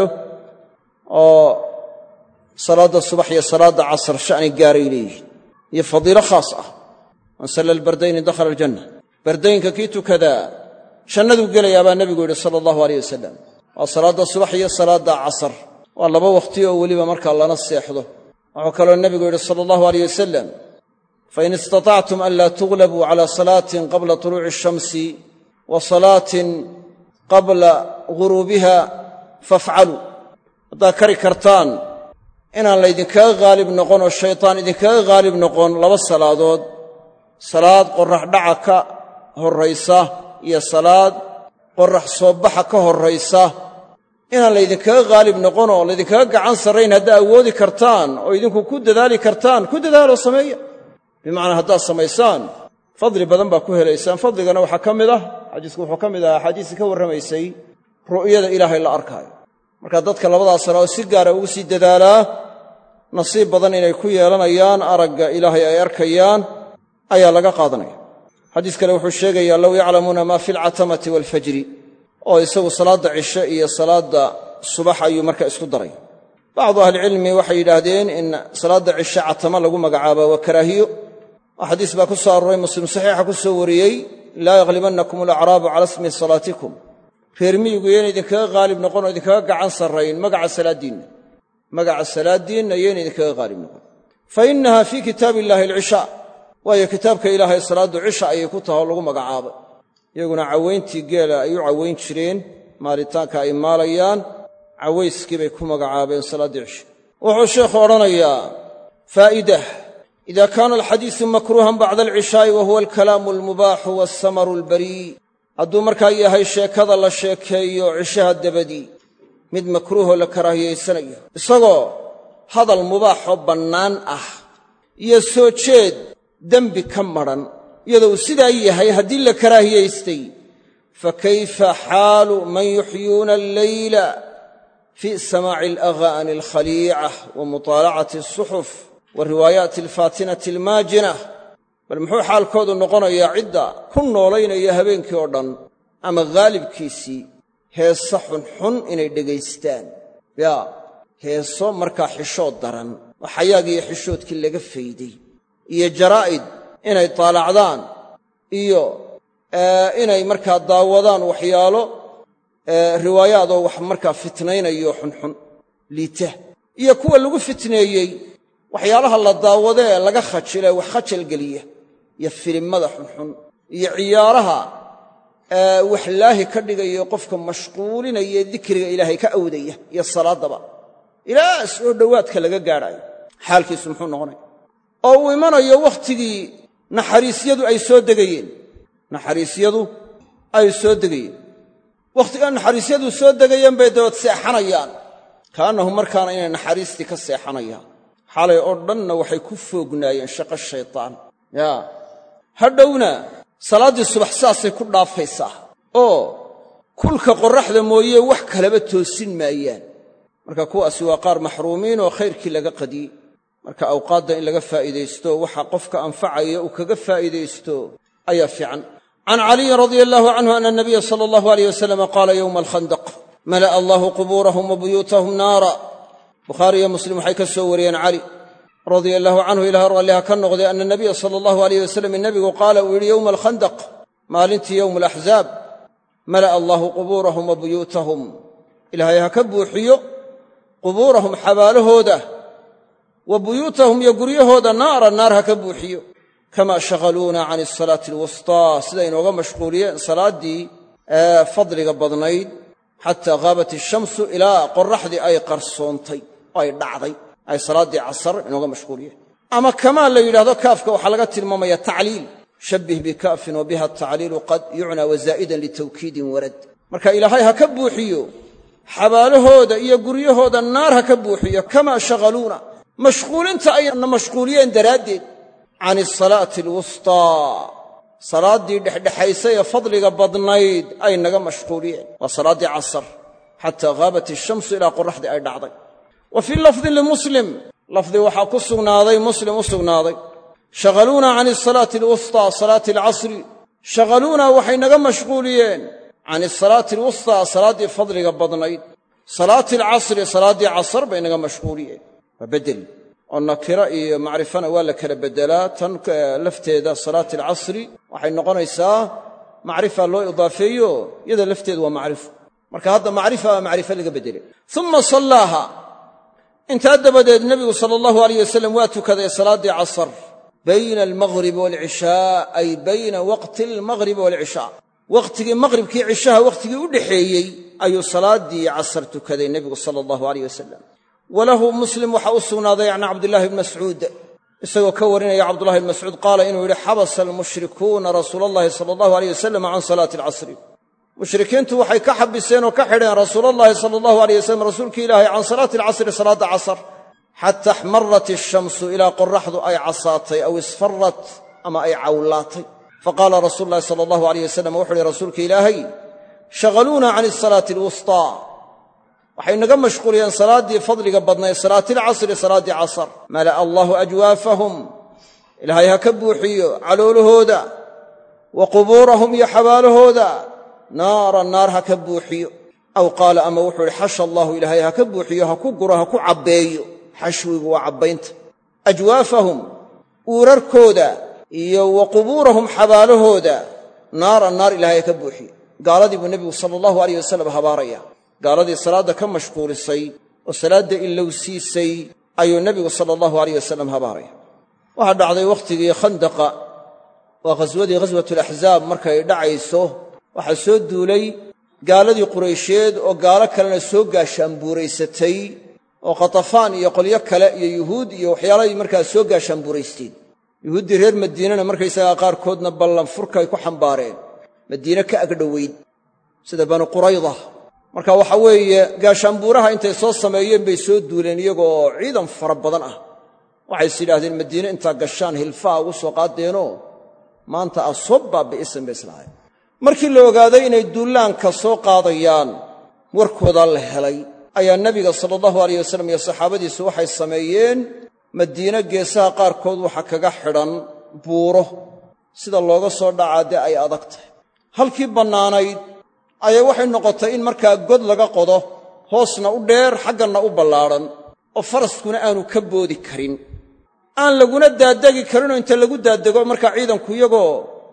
oo salaadda subax iyo salaadda casar sha'ni gaaray leeyihiin iyo fadiilo khaas ah. man salla albardayni dakhala aljanna, bardaynka kii tukadaa jannaduu gelayaa baa nebigu yidhi sala allahu alayh wasalam. waa salaadda subax iyo salaadda casar, waa laba wakhti oo weliba markaa lana seexdo. wuxuu kaloo nebigu yidhi sala allahu alayh wasalam, fain istatactum an laa tuglabuu calaa salaatin qabla tuluuci ashamsi wa salaatin qabla guruubiha fafcaluu. haddaad kari kartaan inaan laydinkaga haalib noqon oo shaytaan idinkaga haalib noqon laba salaadood, salaad qorrax dhaca ka horraysa iyo salaad qorrax soo baxa ka horraysa, inaan laydinkaga haalib noqon oo laydinkaga gacan sarrayn haddaa awoodi kartaan oo idinku ku dadaali kartaan, ku dadaaloo sameeya. bimacnaa haddaad samaysaan fadli badan baa ku helaysaan. fadligana waxaa ka mid ah, xadiisku wuxuu ka mid ahaa axaadiistii ka warramaysay ru'yada ilaahay la arkaayo. marka dadka labadaas salaadood si gaara ugu sii dadaalaa, nasiib badan inay ku yeelanayaan aragga ilaahay ay arkayaan ayaa laga qaadanaya. xadiis kale wuxuu sheegayaa low yaclamuuna maa fi alcatamati waalfajri, oo isagu salaadda cishe iyo salaadda subax ayuu marka isku daray. bacdu ahlicilmi waxay yidhaahdeen in salaadda cishe catama lagu magacaaba waa karaahiyo. oo xadiis baa ku soo arooray muslim saxiixa ku soo wariyey, laa yaghlibannakum alacraabu cala ismi salaatikum, reer miyigu yayna idinkaga haalib noqon oo idinkaga gacan sarrayn magaca salaaddiinna magaca salaaddiinna yayna idinkaga haalib noqon. fa innaha fii kitaabi illaahi alcishaa, waayo kitaabka ilaahay salaaddu cisha ayay ku taha oo lagu magacaabay. iyaguna cawayntii geela ay u cawayn jireen, maalitaanka ay maalayaan, cawayskii bay ku magacaabeen salaaddii cisha. wuxuu sheekhu odhanayaa faa'idah ida kaana alxadiisu makruuhan bacda alcishaa'i wa huwa alkalaamu almubaaxu waasamaru albarii, hadduu markaa yahay sheekada la sheekeeyo cishaha dabadii mid makruuhoo la karaahiyaysanayo, isagoo hadal mubaaxoo bannaan ah iyo soo jeed dembi ka madhan, iyadoo uu sidaa yahay haddii la karaahiyaystay, fa kayfa xaalu man yuxyuuna alleyla fii samaaci alaghaani alkhaliicah wa mutaalacati asuxuf wa riwaayaati alfaatinati almaajinah. bal muxuu xaalkoodu noqonayaa cidda ku noolaynaya habeenkii oo dhan ama haalibkiisii heesa xunxun inay dhegaystaan, yaa heeso markaa xishood daran oo xayaagiiyo xishoodkii laga fayday, iyo jaraa'id inay taalacdaan, iyo inay markaa daawadaan waxyaalo riwaayaadoo wax markaa fitnaynayo xunxun liita, iyo kuwa lagu fitneeyey waxyaalaha la daawado ee laga khajile wax khajal geliya, iyo filimada xunxun, iyo ciyaaraha wax laahi ka dhigayo qofka mashquulinaya dikriga ilaahay ka awdaya iyo salaaddaba ilaa soo dhowaadka laga gaadhaayo. xaalkiisu muxuu noqonaya? oo uu imanayo wakhtigii naxariisyadu ay soo degayeen naxariisyadu ay soo degayeen wakhtigaa naxariisyadu soo degayeen bay dabeed seexanayaan, kaannahu markaana inay naxariistii ka seexanayaan. xalay oo dhanna waxay ku foognaayeen shaqo shaytaan, yaa hadhowna salaaddii subax saasay ku dhaafaysaa oo kulka qorraxda mooye wax kaleba toosin maayaan. marka kuwaasi waa qaar maxruumiin oo khayrkii laga qadiyey. marka awqaadda in laga faa'iidaysto waxa qofka anfacaya uu kaga faa'iidaysto ayaa fiican. can caliyin radia allaahu canhu ana anabiya sala allahu alayh wasalam qaala yowma alkhandaq mala'a allahu qubuurahum wa buyuutahum naara. bukhaari iyo muslim waxay ka soo wariyeen cali radia allaahu canhu ilaah raalliha ka noqday ana nabiya sala allahu alayh wasalam nebigu qaala uu yidhi yowma alkhandaq, maalintii yowma alaxzaab, mala'a allahu qubuurahum wa buyuutahum, ilaahay ha ka buuxiyo qubuurahum xabaalahooda, wa buyuutahum iyo guryahooda naara naar ha ka buuxiyo, kamaa shaqaluuna can asalaati alwustaa, sida inooga mashquuliyeen salaaddii ee fadliga badnayd xataa gaabat ishamsu ilaa qorraxdii ay qarsoontay oo ay dhacday ay salaaddii casar inooga mashquuliyeen ama kamaa la yidhaahdo kaafka waxaa laga tilmaamaya tacliil shabbih bikaafin wa biha atacliilu qad yucnaa wazaa'idan litawkiidin warad marka ilaahay ha ka buuxiyo xabaalahooda iyo guryahooda naar ha ka buuxiyo kamaa shaqaluuna mashquulinta ayna mashquuliyeen daraaddeed can isalaati alwustaa salaaddii dhexdhexaysay ee fadliga badnayd ay naga mashquuliyeen waa salaaddii casar xataa gaabat ishamsu ilaa qorraxdii ay dhacday wa fii lafdin limuslim lafdi waxaa ku sugnaaday muslim u sugnaaday shaqaluuna can isalaati alwustaa salaati alcasri shaqaluuna waxay naga mashquuliyeen can isalaati alwustaa salaaddii fadliga badnayd salaati alcasri salaaddii casar bay naga mashquuliyeen waa beddel oo nakira iyo macrifana waa la kala beddelaa tan lafteeda salaati alcasri waxay noqonaysaa macrifa loo idaafeeyo iyada lafteedu waa macrifo marka hadda macrifa waa macrifo laga beddelay uma sallaaha intaa dabadeed nebigu sala allahu alayh wasalam waa tukaday salaaddii casar bayna almaqhribi waalcishaa ay bayna waqti almaqhribi waalcishaa wakhtigii maqhribkii cishaha wakhtigii u dhexeeyey ayuu salaaddii casar tukaday nebigu sala allahu alayh wasalam walahu muslim waxaa u sugnaaday can cabdillaahi bni mascuud isagoo ka warinaya cabdullahi bni mascuud qaala inuu yidhi xabasa almushrikuuna rasuula allahi sala allahu alayh wasalam can salaati alcasri mushrikiintu waxay ka xabiseen oo ka xidheen rasuulallahi sala allahu alayh wasalam rasuulkii ilaahay can salaati alcasri salaadda casar xataa axmarat ishamsu ilaa qorraxdu ay casaatay aw isfarat ama ay cawlaatay faqaala rasuulu llahi sala allahu alayh wasalam wuxu uhi rasuulka ilaahay shaqaluuna can isalaati alwustaa waxay naga mashquuliyeen salaaddii fadliga badnayd salaatilcasri salaaddii casar mala'a allaahu ajwaafahum ilaahay ha ka buuxiyo caloolahooda wa qubuurahum iyo xabaalahooda naaran naar ha ka buuxiyo aw qaala ama wuxuu ihi xasha allaahu ilaahay ha ka buuxiyo ha ku guro ha ku cabbeeyo xashwigu waa cabbaynta ajwaafahum uurarkooda iyo wa qubuurahum xabaalahooda naaran naar ilaahay ha ka buuxiyo gaaladii buu nebigu sala allahu alayh wasalam habaaraya gaaladii salaadda ka mashquulisay oo salaadda ilowsiisay ayuu nebigu sala allahu alayh wasalam habaaraya waxaa dhacday wakhtigii khandaqa waa ghaswadii ghaswatulaxzaab markay dhacayso waxaa soo duulay gaaladii quraysheed oo gaalo kalena soo gaashaanbuuraysatay oo khatafaan iyo qolyo kale iyo yuhuud iyo waxyaalahii markaa soo gaashaanbuuraysteen yuhuuddii reer madiinana markaysagaa qaarkoodna ballanfurkay ku xambaareen madiine ka agdhowayd sida banu qurayda marka waxa weeye gaashaanbuuraha intay soo sameeyeen bay soo duuleen iyagoo ciidan fara badan ah waxay is yidhaahdeen madiine intaa gashaan hilfaha ugu soo qaadeenoo maanta aad soo baabbi'isan bay islahayn markii la ogaaday inay duulaanka soo qaadayaan warkoodaa la helay ayaa nebiga sala allahu alayh wasalam iyo saxaabadiisu waxay sameeyeen madiine geesaha qaarkood waxa kaga xidhan buuro sida looga soo dhacaa dee ay adag tahay halkii bannaanayd ayaa waxay noqotay in markaa god laga qodo hoosna u dheer xagganna u ballaadhan oo faraskuna aanu ka boodi karin aan laguna daadegi karinoo inta lagu daadego markaa ciidanku iyagoo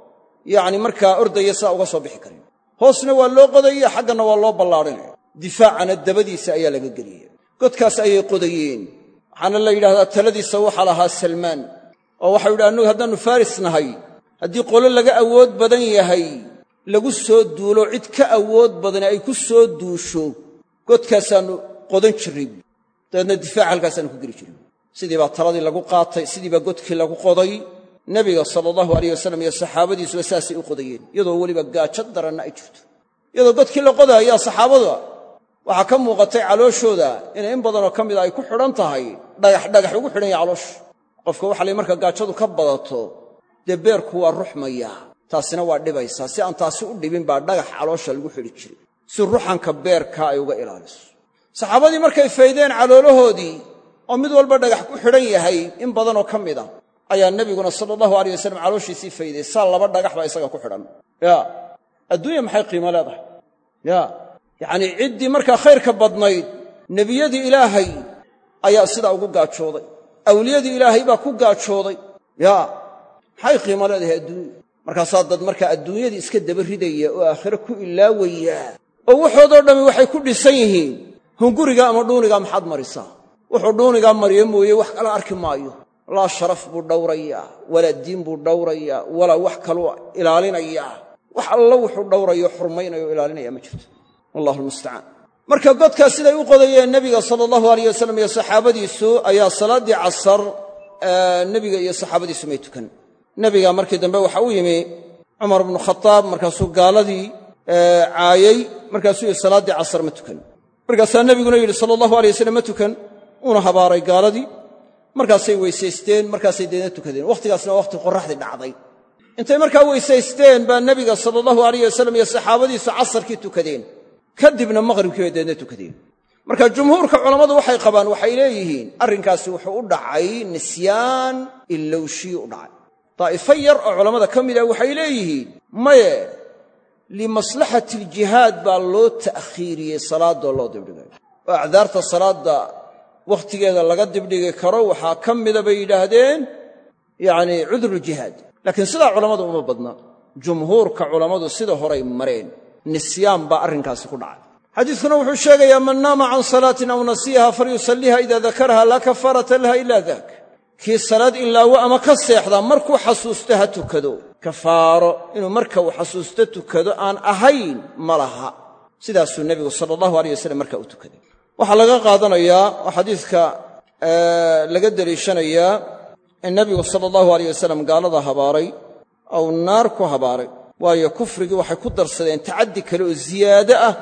yacni markaa ordaya sidaa uga soo bixi karin hoosna waa loo qodaya xagganna waa loo ballaadhinaya difaacana dabadiisa ayaa laga geliyey godkaas ayay qodayeen waxaana la yidhahdaa taladiisa waxaa lahaa salmaan oo waxau yidhi annugu haddaannu faris nahay haddii qolo laga awood badan yahay lagu soo duulo cid ka awood badani ay ku soo duusho godkaasaannu qodan jirray dabeedna difaaca halkaasaannu ku geli jirray sidii baa taladii lagu qaatay sidii baa godkii lagu qoday nebiga sala allahu alayh wasalam iyo saxaabadiisuba saasay u qodayeen iyadoo weliba gaajo daranna ay jirto iyadoo godkii la qodaayaa saxaabada waxaa ka muuqatay calooshooda inay in badanoo ka mida ay ku xidhan tahay dhagax dhagax ugu xidhan yahay caloosha qofka waxa lay marka gaajadu ka badato dee beerku waa ruxmayaa taasina waa dhibaysaa si aan taasi u dhibin baa dhagax caloosha lagu xidhi jiray si ruxanka beerka ay uga ilaaliso saxaabadii markay faydeen caloolahoodii oo mid walba dhagax ku xidhan yahay in badanoo ka mida ayaa nebiguna sala allahu alayh wasalam calooshiisii fayday saa laba dhagax baa isaga ku xidhan yaa adduunya maxay qiimo leedahay yaa yacnii ciddii markaa khayrka badnayd nebiyadii ilaahay ayaa sidaa ugu gaajooday awliyadii ilaahay baa ku gaajooday yaa maxay qiimo leedahay adduunya markaasaa dad markaa adduunyadii iska daba ridaya oo aakhiro ku ilaawaya oo waxoodoo dhammi waxay ku dhisan yihiin hunguriga ama dhuunigaa maxaad marisaa wuxuu dhuunigaa mariyo mooye wax kala arki maayo laa sharaf buu dhowrayaa walaa diin buu dhowrayaa walaa wax kaluu ilaalinayaa wax alla wuxuu dhowrayo xurmaynayo ilaalinaya ma jirto wallahu almusta'aan marka godka siday u qodayeen nabiga sallallahu alayhi wasallam iyo saxaabadiisu ayaa salaadii casar nabiga iyo saxaabadiisu may tukan nabiga markii dambe waxa uu yimi Umar ibn Khattab markaasuu gaaladii caayay markaasuu salaadii casar ma tukan markaasaa nabiguna yidhi sallallahu alayhi wasallam ma tukan una habaaray gaaladii markaasay weysaysteen markaasay deena tukadeen waqtigaasna waqti qorraxdii dhacday intay markaa weysaysteen baa nabiga sallallahu alayhi wasallam iyo saxaabadiisu casarkii tukadeen kadibna maqribkii bay deena tukadeen marka jumhuurka culimadu waxay qabaan waxay leeyihiin arrinkaasi wuxuu u dhacay nisyaan ilowshi u dhacay taa'ifo yar oo culimada ka mid ah waxay leeyihiin maye limaslaxati aljihaad baa loo ta'khiiriyey salaadoo loo dibdhigay oo acdaarta salaada wakhtigeeda laga dibdhigi karo waxaa ka mida bay yidhaahdeen yacni cuduruljihaad laakiin sidaa culammadu uma badna jumhuurka culammadu sida horay mareen nisyaan baa arrinkaasi ku dhacay xadiiskuna wuxuu sheegayaa man naama can salaatin aw nasiyaha falyusalliha idaa dakaraha laa kafaarata laha ilaa daak kii salaad ilaawo ama ka seexdaa markuu xasuusto ha tukado kafaaro inuu marka uu xasuusto tukado aan ahayn ma laha sidaasuu nebigu sala allahu alayh wasallam markaa u tukaday waxaa laga qaadanayaa oo xadiidka laga deliishanayaa in nebigu sala allahu alayh wasallam gaalada habaaray ou naar ku habaaray waayo kufrigii waxay ku darsadeen tacaddi kale oo ziyaado ah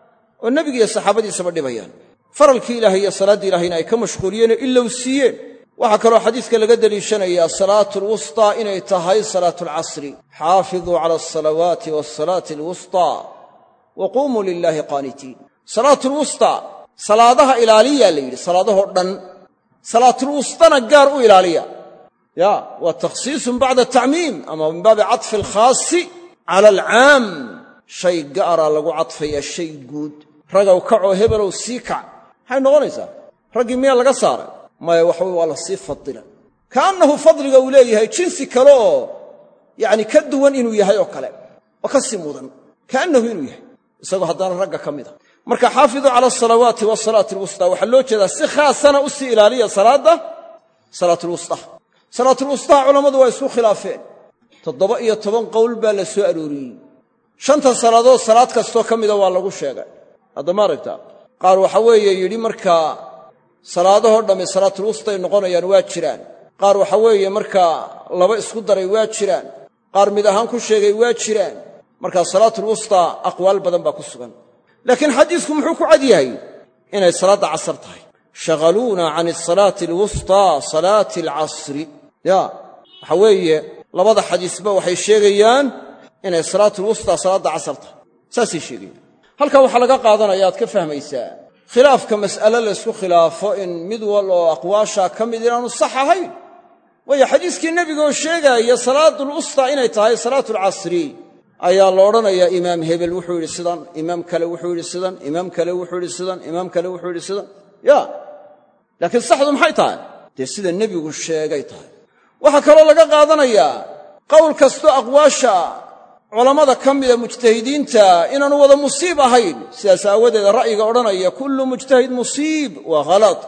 oo nebiga iyo saxaabadiisaba dhibayaan faralkii ilaahay iyo salaaddii ilahayna ay ka mashquuliyeenoo ilow siiyeen waxaa kaloo xadiiska laga deliishanayaa salaatu alwustaa inay tahay salaatu alcasri xaafiduu cala alsalawaati waasalaati alwustaa wa quumuu lilaahi qaanitiin salaatu alwustaa salaadaha ilaaliyaa la yidhi salaadahoo dhan salaatulwustana gaar u ilaaliya ya waa takhsiisun bacda tacmiim ama min baabi cadfi alkhaasi cala alcaam shay gaaraa lagu cadfayaa shay guud ragow kacoo hebelow sii kac maxay noqonaysaa raggii miyaa laga saaray maya waxaway waa la sii fadila kaannahu fadliga uu leeyahay jinsi kale oo yacni ka duwan inuu yahay oo kale oo ka sii mudan kaannahu inuu yahay isagoo haddana ragga ka mid a marka xaafiduu cala asalawaati wasalaati alwustaa waxaa loo jeedaa si khaasana u sii ilaaliya salaadda salaatulwustaa salaatulwustaa culammadu waa isku khilaafeen toddoba iyo toban qowl baa la soo arooriyey shanta salaadood salaad kastoo ka mida waa lagu sheegay hadda ma aragtaa qaar waxa weeye yidhi markaa salaadahoo dhammi salaatulwustay noqonayaan waa jiraan qaar waxa weeye markaa laba isku daray waa jiraan qaar mid ahaan ku sheegay waa jiraan markaa salaatulwustaa aqwaal badan baa ku sugan laakiin xadiisku muxuu ku cad yahay inay salaadda casar tahay shaghaluuna can asalaati alwustaa salaati alcasri ya waxa weeye labada xadiisba waxay sheegayaan inay salaatulwustaa salaadda casar tahay saasay sheegayaan halkan waxaa laga qaadanaya aad ka fahmaysaa khilaafka mas'ale laysku khilaafo in mid wal oo aqwaashaa ka mid inaanu sax ahayn waayo xadiiskii nebigaoo sheegaaya salaatulwustaa inay tahay salaatulcasri ayaa la odhanayaa imaam hebel wuxuu yidhi sidan imaam kale wuxuu yidhi sidan imaam kale wuxuu yidhi sidan imaam kale wuxuu yidhi sidan ya laakiin saxdu maxay tahay dee sida nebigu sheegay tahay waxaa kaloo laga qaadanayaa qowl kastoo aqwaasha culammada ka mida mujtahidiinta inaanu wada musiib ahayn sidaas aawadeeda ra'yiga odhanaya kullu mujtahid musiib waa halad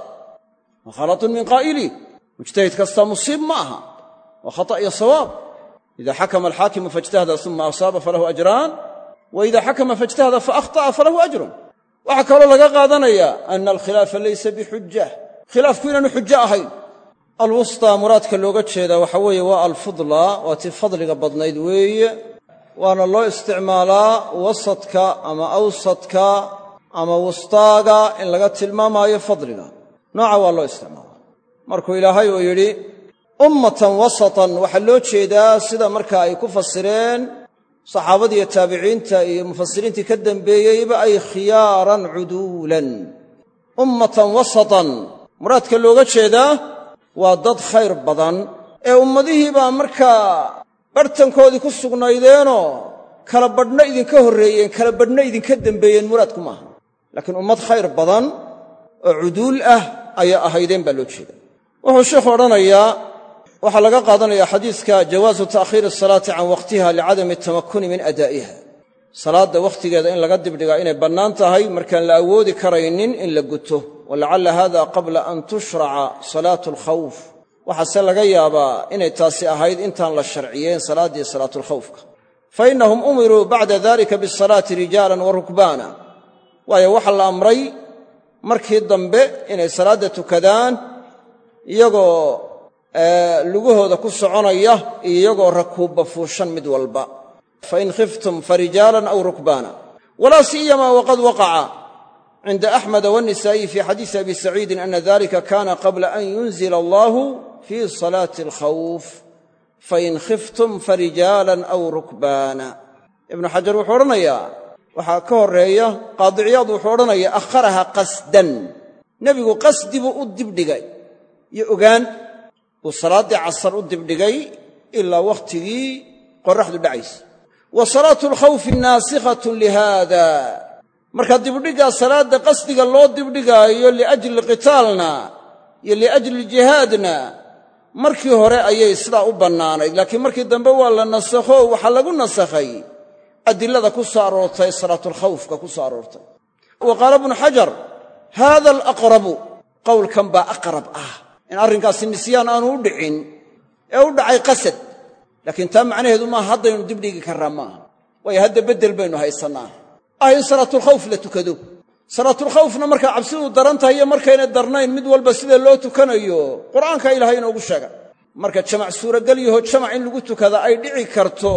wa khalatun min qaa'ilih mujtahid kastaa musiib ma aha waa khata' iyo sawaab ida xakama alxaakimu faijtahada uma asaaba falahu ajraan wa ida xakama faijtahada faahطa'a falahu ajrun waxaa kaloo laga qaadanayaa ana alkhilaafa laysa bixujja khilaafku inaanu xujo ahayn alwustaa muraadka looga jeedaa waxa weeye waa alfudla waa tii fadliga badnayd weeye waana loo isticmaalaa wasadka ama awsadka ama wustaaga in laga tilmaamaayo fadliga nooca waa loo isticmaalaa markuu ilaahay uu yidhi ummatan wasatan waxaa loo jeedaa sida marka ay ku fasireen saxaabadii iyo taabiciinta iyo mufasiriintii ka dambeeyeyba ay khiyaaran cuduulan ummatan wasatan muraadka looga jeedaa waa dad khayr badan ee ummadihii baa markaa bartankoodii ku sugnaydeenoo kala badhna idinka horreeyeen kala badhna idinka dembeeyeen muraadku maaha laakiin ummad khayr badan oo cuduul ah ayaa ahaydeen baa loo jeeda wuxuu sheikhu odhanayaa waxaa laga qaadanayaa xadiiska jawaasu ta'khiiri asalaati can waqtiha licadami atamakuni min adaa'iha salaadda wakhtigeeda in laga dibdhigaa inay bannaan tahay markaan la awoodi karaynin in la guto walacalla hada qabla an tushraca salaatu alkhawf waxaase laga yaabaa inay taasi ahayd intaan la sharciyeyn salaaddii salaatulkhawfka fainahum umiruu bacda dalika bisalaati rijaalan wa rukbaana waayo waxaa la amray markii dambe inay salaadda tukadaan iyagoo lugahooda ku soconaya iyo iyagoo rakuubba fuushan mid walba fain khiftum farijaalan aw rukbaana walaa siyamaa waqad waqaca cinda axmeda waannisaa'iyi fii xadiisi abi saciidin ana dalika kana qabla an yunzila allahu fii salaati alkhawf fain khiftum farijaalan aw rukbaana ibnu xajar wuxuu odhanayaa waxaa ka horreeya qaadiciyaad wuxuu odhanayaa akharaha qasdan nebigu qasdi buu u dibdhigay iyo ogaan buu salaaddii casar u dibdhigay ilaa wakhtigii qorraxdu dhacaysa wa salaatu alkhawfi naasikhatun lihaada marka dibdhiggaa salaadda qasdiga loo dibdhigaayo liajli qitaalna iyo liajli jihaadna markii hore ayay sidaa u bannaanayd laakiin markii dambe waa la nasakho waxaa lagu nasakhay adilada ku soo aroortay salaatulkhawfka ku soo aroortay wa qaala ibnu xajar haada alaqrabu qowlkan baa aqrab ah in arrinkaasi nisyaan aanu u dhicin ee u dhacay qasad laakiin taa macnaheedu maaha haddaynu dibdhigi karraa maaha waayo hadda beddel baynu haysannaa ah in salaatulkhawf la tukado salaatulkhawfna markaa cabsidu daran tahay iyo markayna darnayn mid walba sida loo tukanayo qur'aanka ilaahay inoogu sheega marka jamac suuragal yaho jamac in lagu tukada ay dhici karto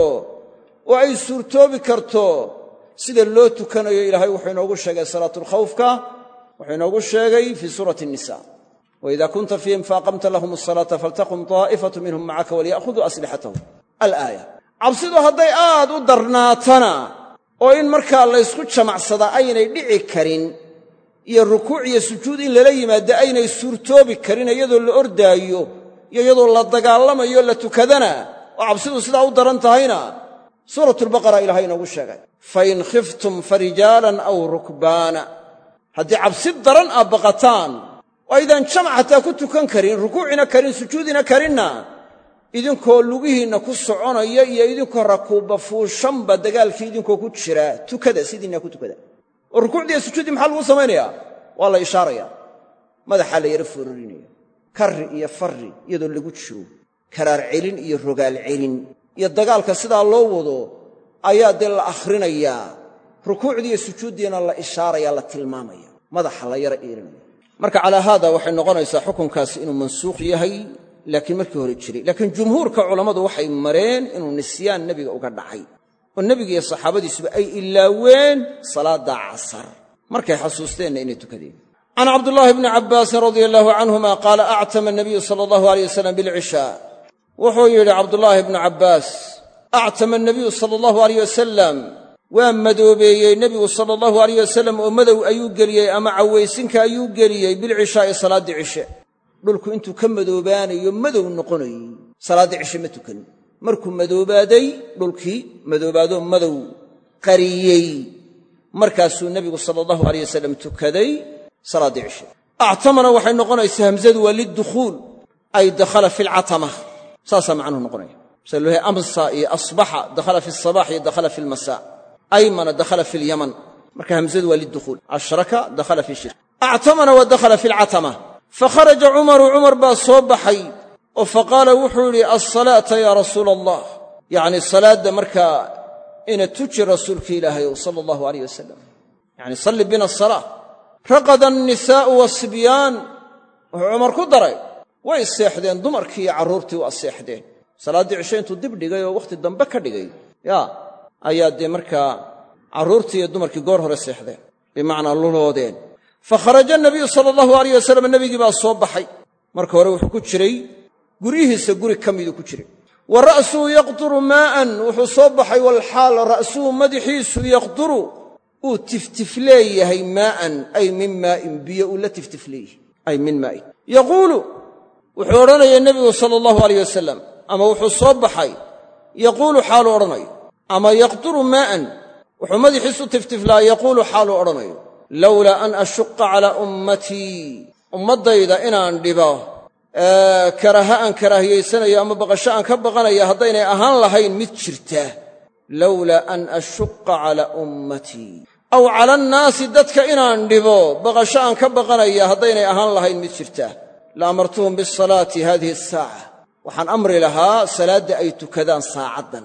oo ay suurtoobi karto sida loo tukanayo ilaahay wuxuu inoogu sheegay salaatulkhawfka wuxuu inoogu sheegay fii suurati nisa waida kunta fiihim faaqamta lahum asalaata faltaqum taa'ifatu minhum macaka waliya'khuduu aslixatahum alaaya cabsidu hadday aad u darnaatana oo in markaa laysku jamacsadaa aynay dhici karin iyo rukuuc iyo sujuud in lala yimaado aynay suurtoobi karin iyadoo la ordaayo iyo iyadoo la dagaalamayo la tukadana oo cabsidu sidaa u daran tahayna suuratulbaqara ilahay inoogu sheegay fain khiftum farijaalan aw rukbaana haddii cabsi daran aad baqataan oo aydaan jamac hataa ku tukan karin rukuucina karin sujuudina karinna idinkoo lugihiinna ku soconaya iyo idinkoo rakuubba fuushanba dagaalkii idinkoo ku jira tukada sidiinna ku tukada oo rukuucdii iyo sujuuddii maxaa lagu samaynayaa waa la ishaaraya madaxaa la yara fororinaya karri iyo farri iyadoo lagu jiro karaar celin iyo rogaal celin iyo dagaalka sidaa loo wado ayaa dee la akhrinayaa rukuucdii iyo sujuuddiina la ishaaraya la tilmaamaya madaxa la yara eerinaya marka calaa haada waxay noqonaysaa xukunkaasi inuu mansuukh yahay laakiin markii hore jiray laakiin jumhuurka culammadu waxay mareen inuu nisyaan nebiga uga dhacay oo nebiga iyo saxaabadiisuba ay ilaaween salaadda casar markay xasuusteenna inay tukadeen can cabdullaahi bni cabbaasin radia allaahu canhuma qaala actama anabiyu sala allahu aleyh wasalam bilcishaa wuxuu yidhi cabdullaahi bnu cabbaas actama anabiyu sala allahu aleyh wasalam waa madoobeeyey nebigu sala allahu aleyh wasalam oo madow ayuu geliyey ama cawaysinka ayuu geliyey bilcishaa'i salaaddii cishe dhulku intuu ka madoobaanayo madow noqonayey salaaddii cishe ma tukan markuu madoobaaday dhulkii madoobaadoo madow qariyey markaasuu nebigu sala allahu aleyh wasalam tukaday salaaddii cishe actamana waxay noqonaysaa hamsadu waa lidukhuul ay dakhala fi alcatama saasaa macnuhu noqonaya masaluhe amsa iyo asbaxa dakhala fi alsabax iyo dakhala fi almasaa aymana dakhala fi alyaman marka hamsadu waa lidukhuul ashraka dakhala fi shirk actamana wa dakhala fi alcatama fakharaja cumaru cumar baa soo baxay oo faqaala wuxuu yidhi alsalaata yaa rasuula allah yacni salaadda markaa ina tuji rasuulki ilaahayow sala allahu aleyh wasalam yacni salli bina asalaa raqada annisaa'u waasibyaan wuxuu cumar ku daray way seexdeen dumarkii iyo carruurtii waa seexdeen salaaddii cishe intuu dib dhigay oo wakhti dambe ka dhigay yaa ayaa dee markaa carruurtii iyo dumarkii goor hore seexdeen bimacnaa luloodeen fakharaja anabiyu sala allahu aleyh wasalam nebigii baa soo baxay marka hore wuxuu ku jiray guryihiisa guri ka miduu ku jiray wa ra'suhu yaqduru maa'an wuxuu soo baxay walxaal ra'suhu madaxiisu yaqduru uu tiftif leeyahay maa'an ay min maa'in biyo uu la tiftif leeyahay ay min maa'in yaquulu wuxuu odhanaya nebigu sala allahu aleyh wasalam ama wuxuu soo baxay yaquulu xaaluu odhanayo ama yaqduru maa'an wuxuu madaxiisu tiftiflaa yaquulu xaaluu odhanayo lowlaa an ashuqa calaa ummatii ummaddayda inaan dhibo karaha aan karaahiyaysanayo ama baqasho aan ka baqanaya haddaynay ahaan lahayn mid jirta lowlaa an ashuqa calaa ummatii aw cala annaasi dadka inaan dhibo baqasho aan ka baqanaya haddaynay ahaan lahayn mid jirta la amartuhum bisalaati haadihi asaaca waxaan amri lahaa salaadda ay tukadaan saacaddan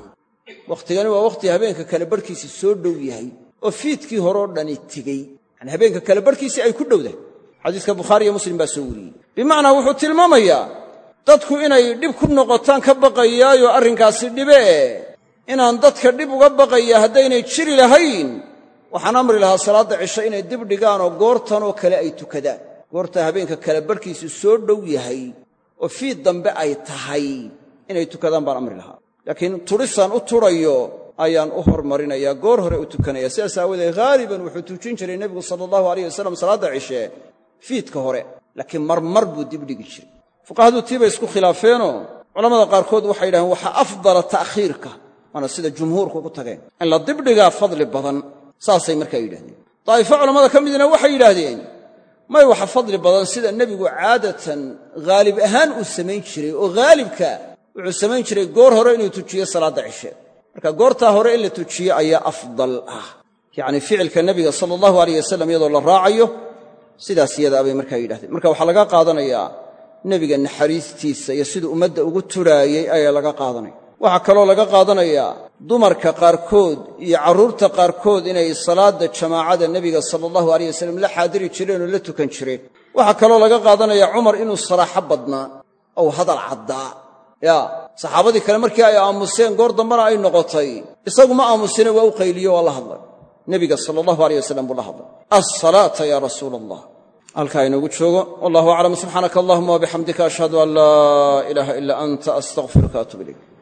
wakhtigani waa wakhti habeenka kala barhkiisii soo dhow yahay oo fiidkii hore oo dhani tegey yani habeenka kala barhkiisii ay ku dhowdahay xadiiska bukhaari iyo muslim baa soo wariyey bimacnaa wuxuu tilmaamayaa dadku inay dhib ku noqotaan ka baqayaayo arrinkaasi dhibe inaan dadka dhib uga baqaya haddaynay jiri lahayn waxaan amri lahaa salaadda cisho inay dib dhigaan oo goortan oo kale ay tukadaan goorta habeenka kala barhkiisu soo dhow yahay oo fiid dambe ay tahay inay tukadaan baan amri lahaa laakiin turisaan u turayo ayaan u hormarinayaa goor hore u tukanaya sidaas aawadeed haaliban wuxuu tujin jiray nebigu sala allahu alayh wasalam salaadda cishe fiidka hore laakiin marmar buu dibdhigi jiray fuqahadu tii bay isku khilaafeenoo culammada qaarkood waxay yidhahdeen waxaa afdala ta'khiirka waana sida jumhuurku ku tageen in la dibdhigaa fadli badan saasay markaa yidhahdeen daa'ifo culammada ka midna waxay yidhaahdeen may waxa fadli badan sida nebigu caadatan haalib ahaan uu samayn jiray oo haalibka wuxuu samayn jiray goor hore inuu tujiyo salaadda cishe marka goortaa hore in la tujiyo ayaa afdal ah yacni ficilka nebiga sala allahu alayh wasalam iyadoo la raacayo sidaas iyadaa bay markaa yidhahdeen marka waxaa laga qaadanayaa nebiga naxariistiisa iyo siduu ummadda ugu turaayey ayaa laga qaadanaya waxaa kaloo laga qaadanayaa dumarka qaarkood iyo carruurta qaarkood inay salaadda jamaacada nebiga sala allahu alayh wasalam la xaadiri jireen oo la tukan jireen waxaa kaloo laga qaadanayaa cumar inuu saraaxo badnaa ou hadal caddaa yaa saxaabadii kale markii ay aamuseen goor dambana ay noqotay isagu ma aamusine waa u qayliyo waa la hadlay nebiga sala allahu alayh wasalam buu la hadlay assalaata yaa rasuula allah halkaa inoogu joogo wallahu aclam subxaanaka allahuma wabixamdika ashhadu an laa ilaaha ilaa anta astaqfiruka atuub ilayk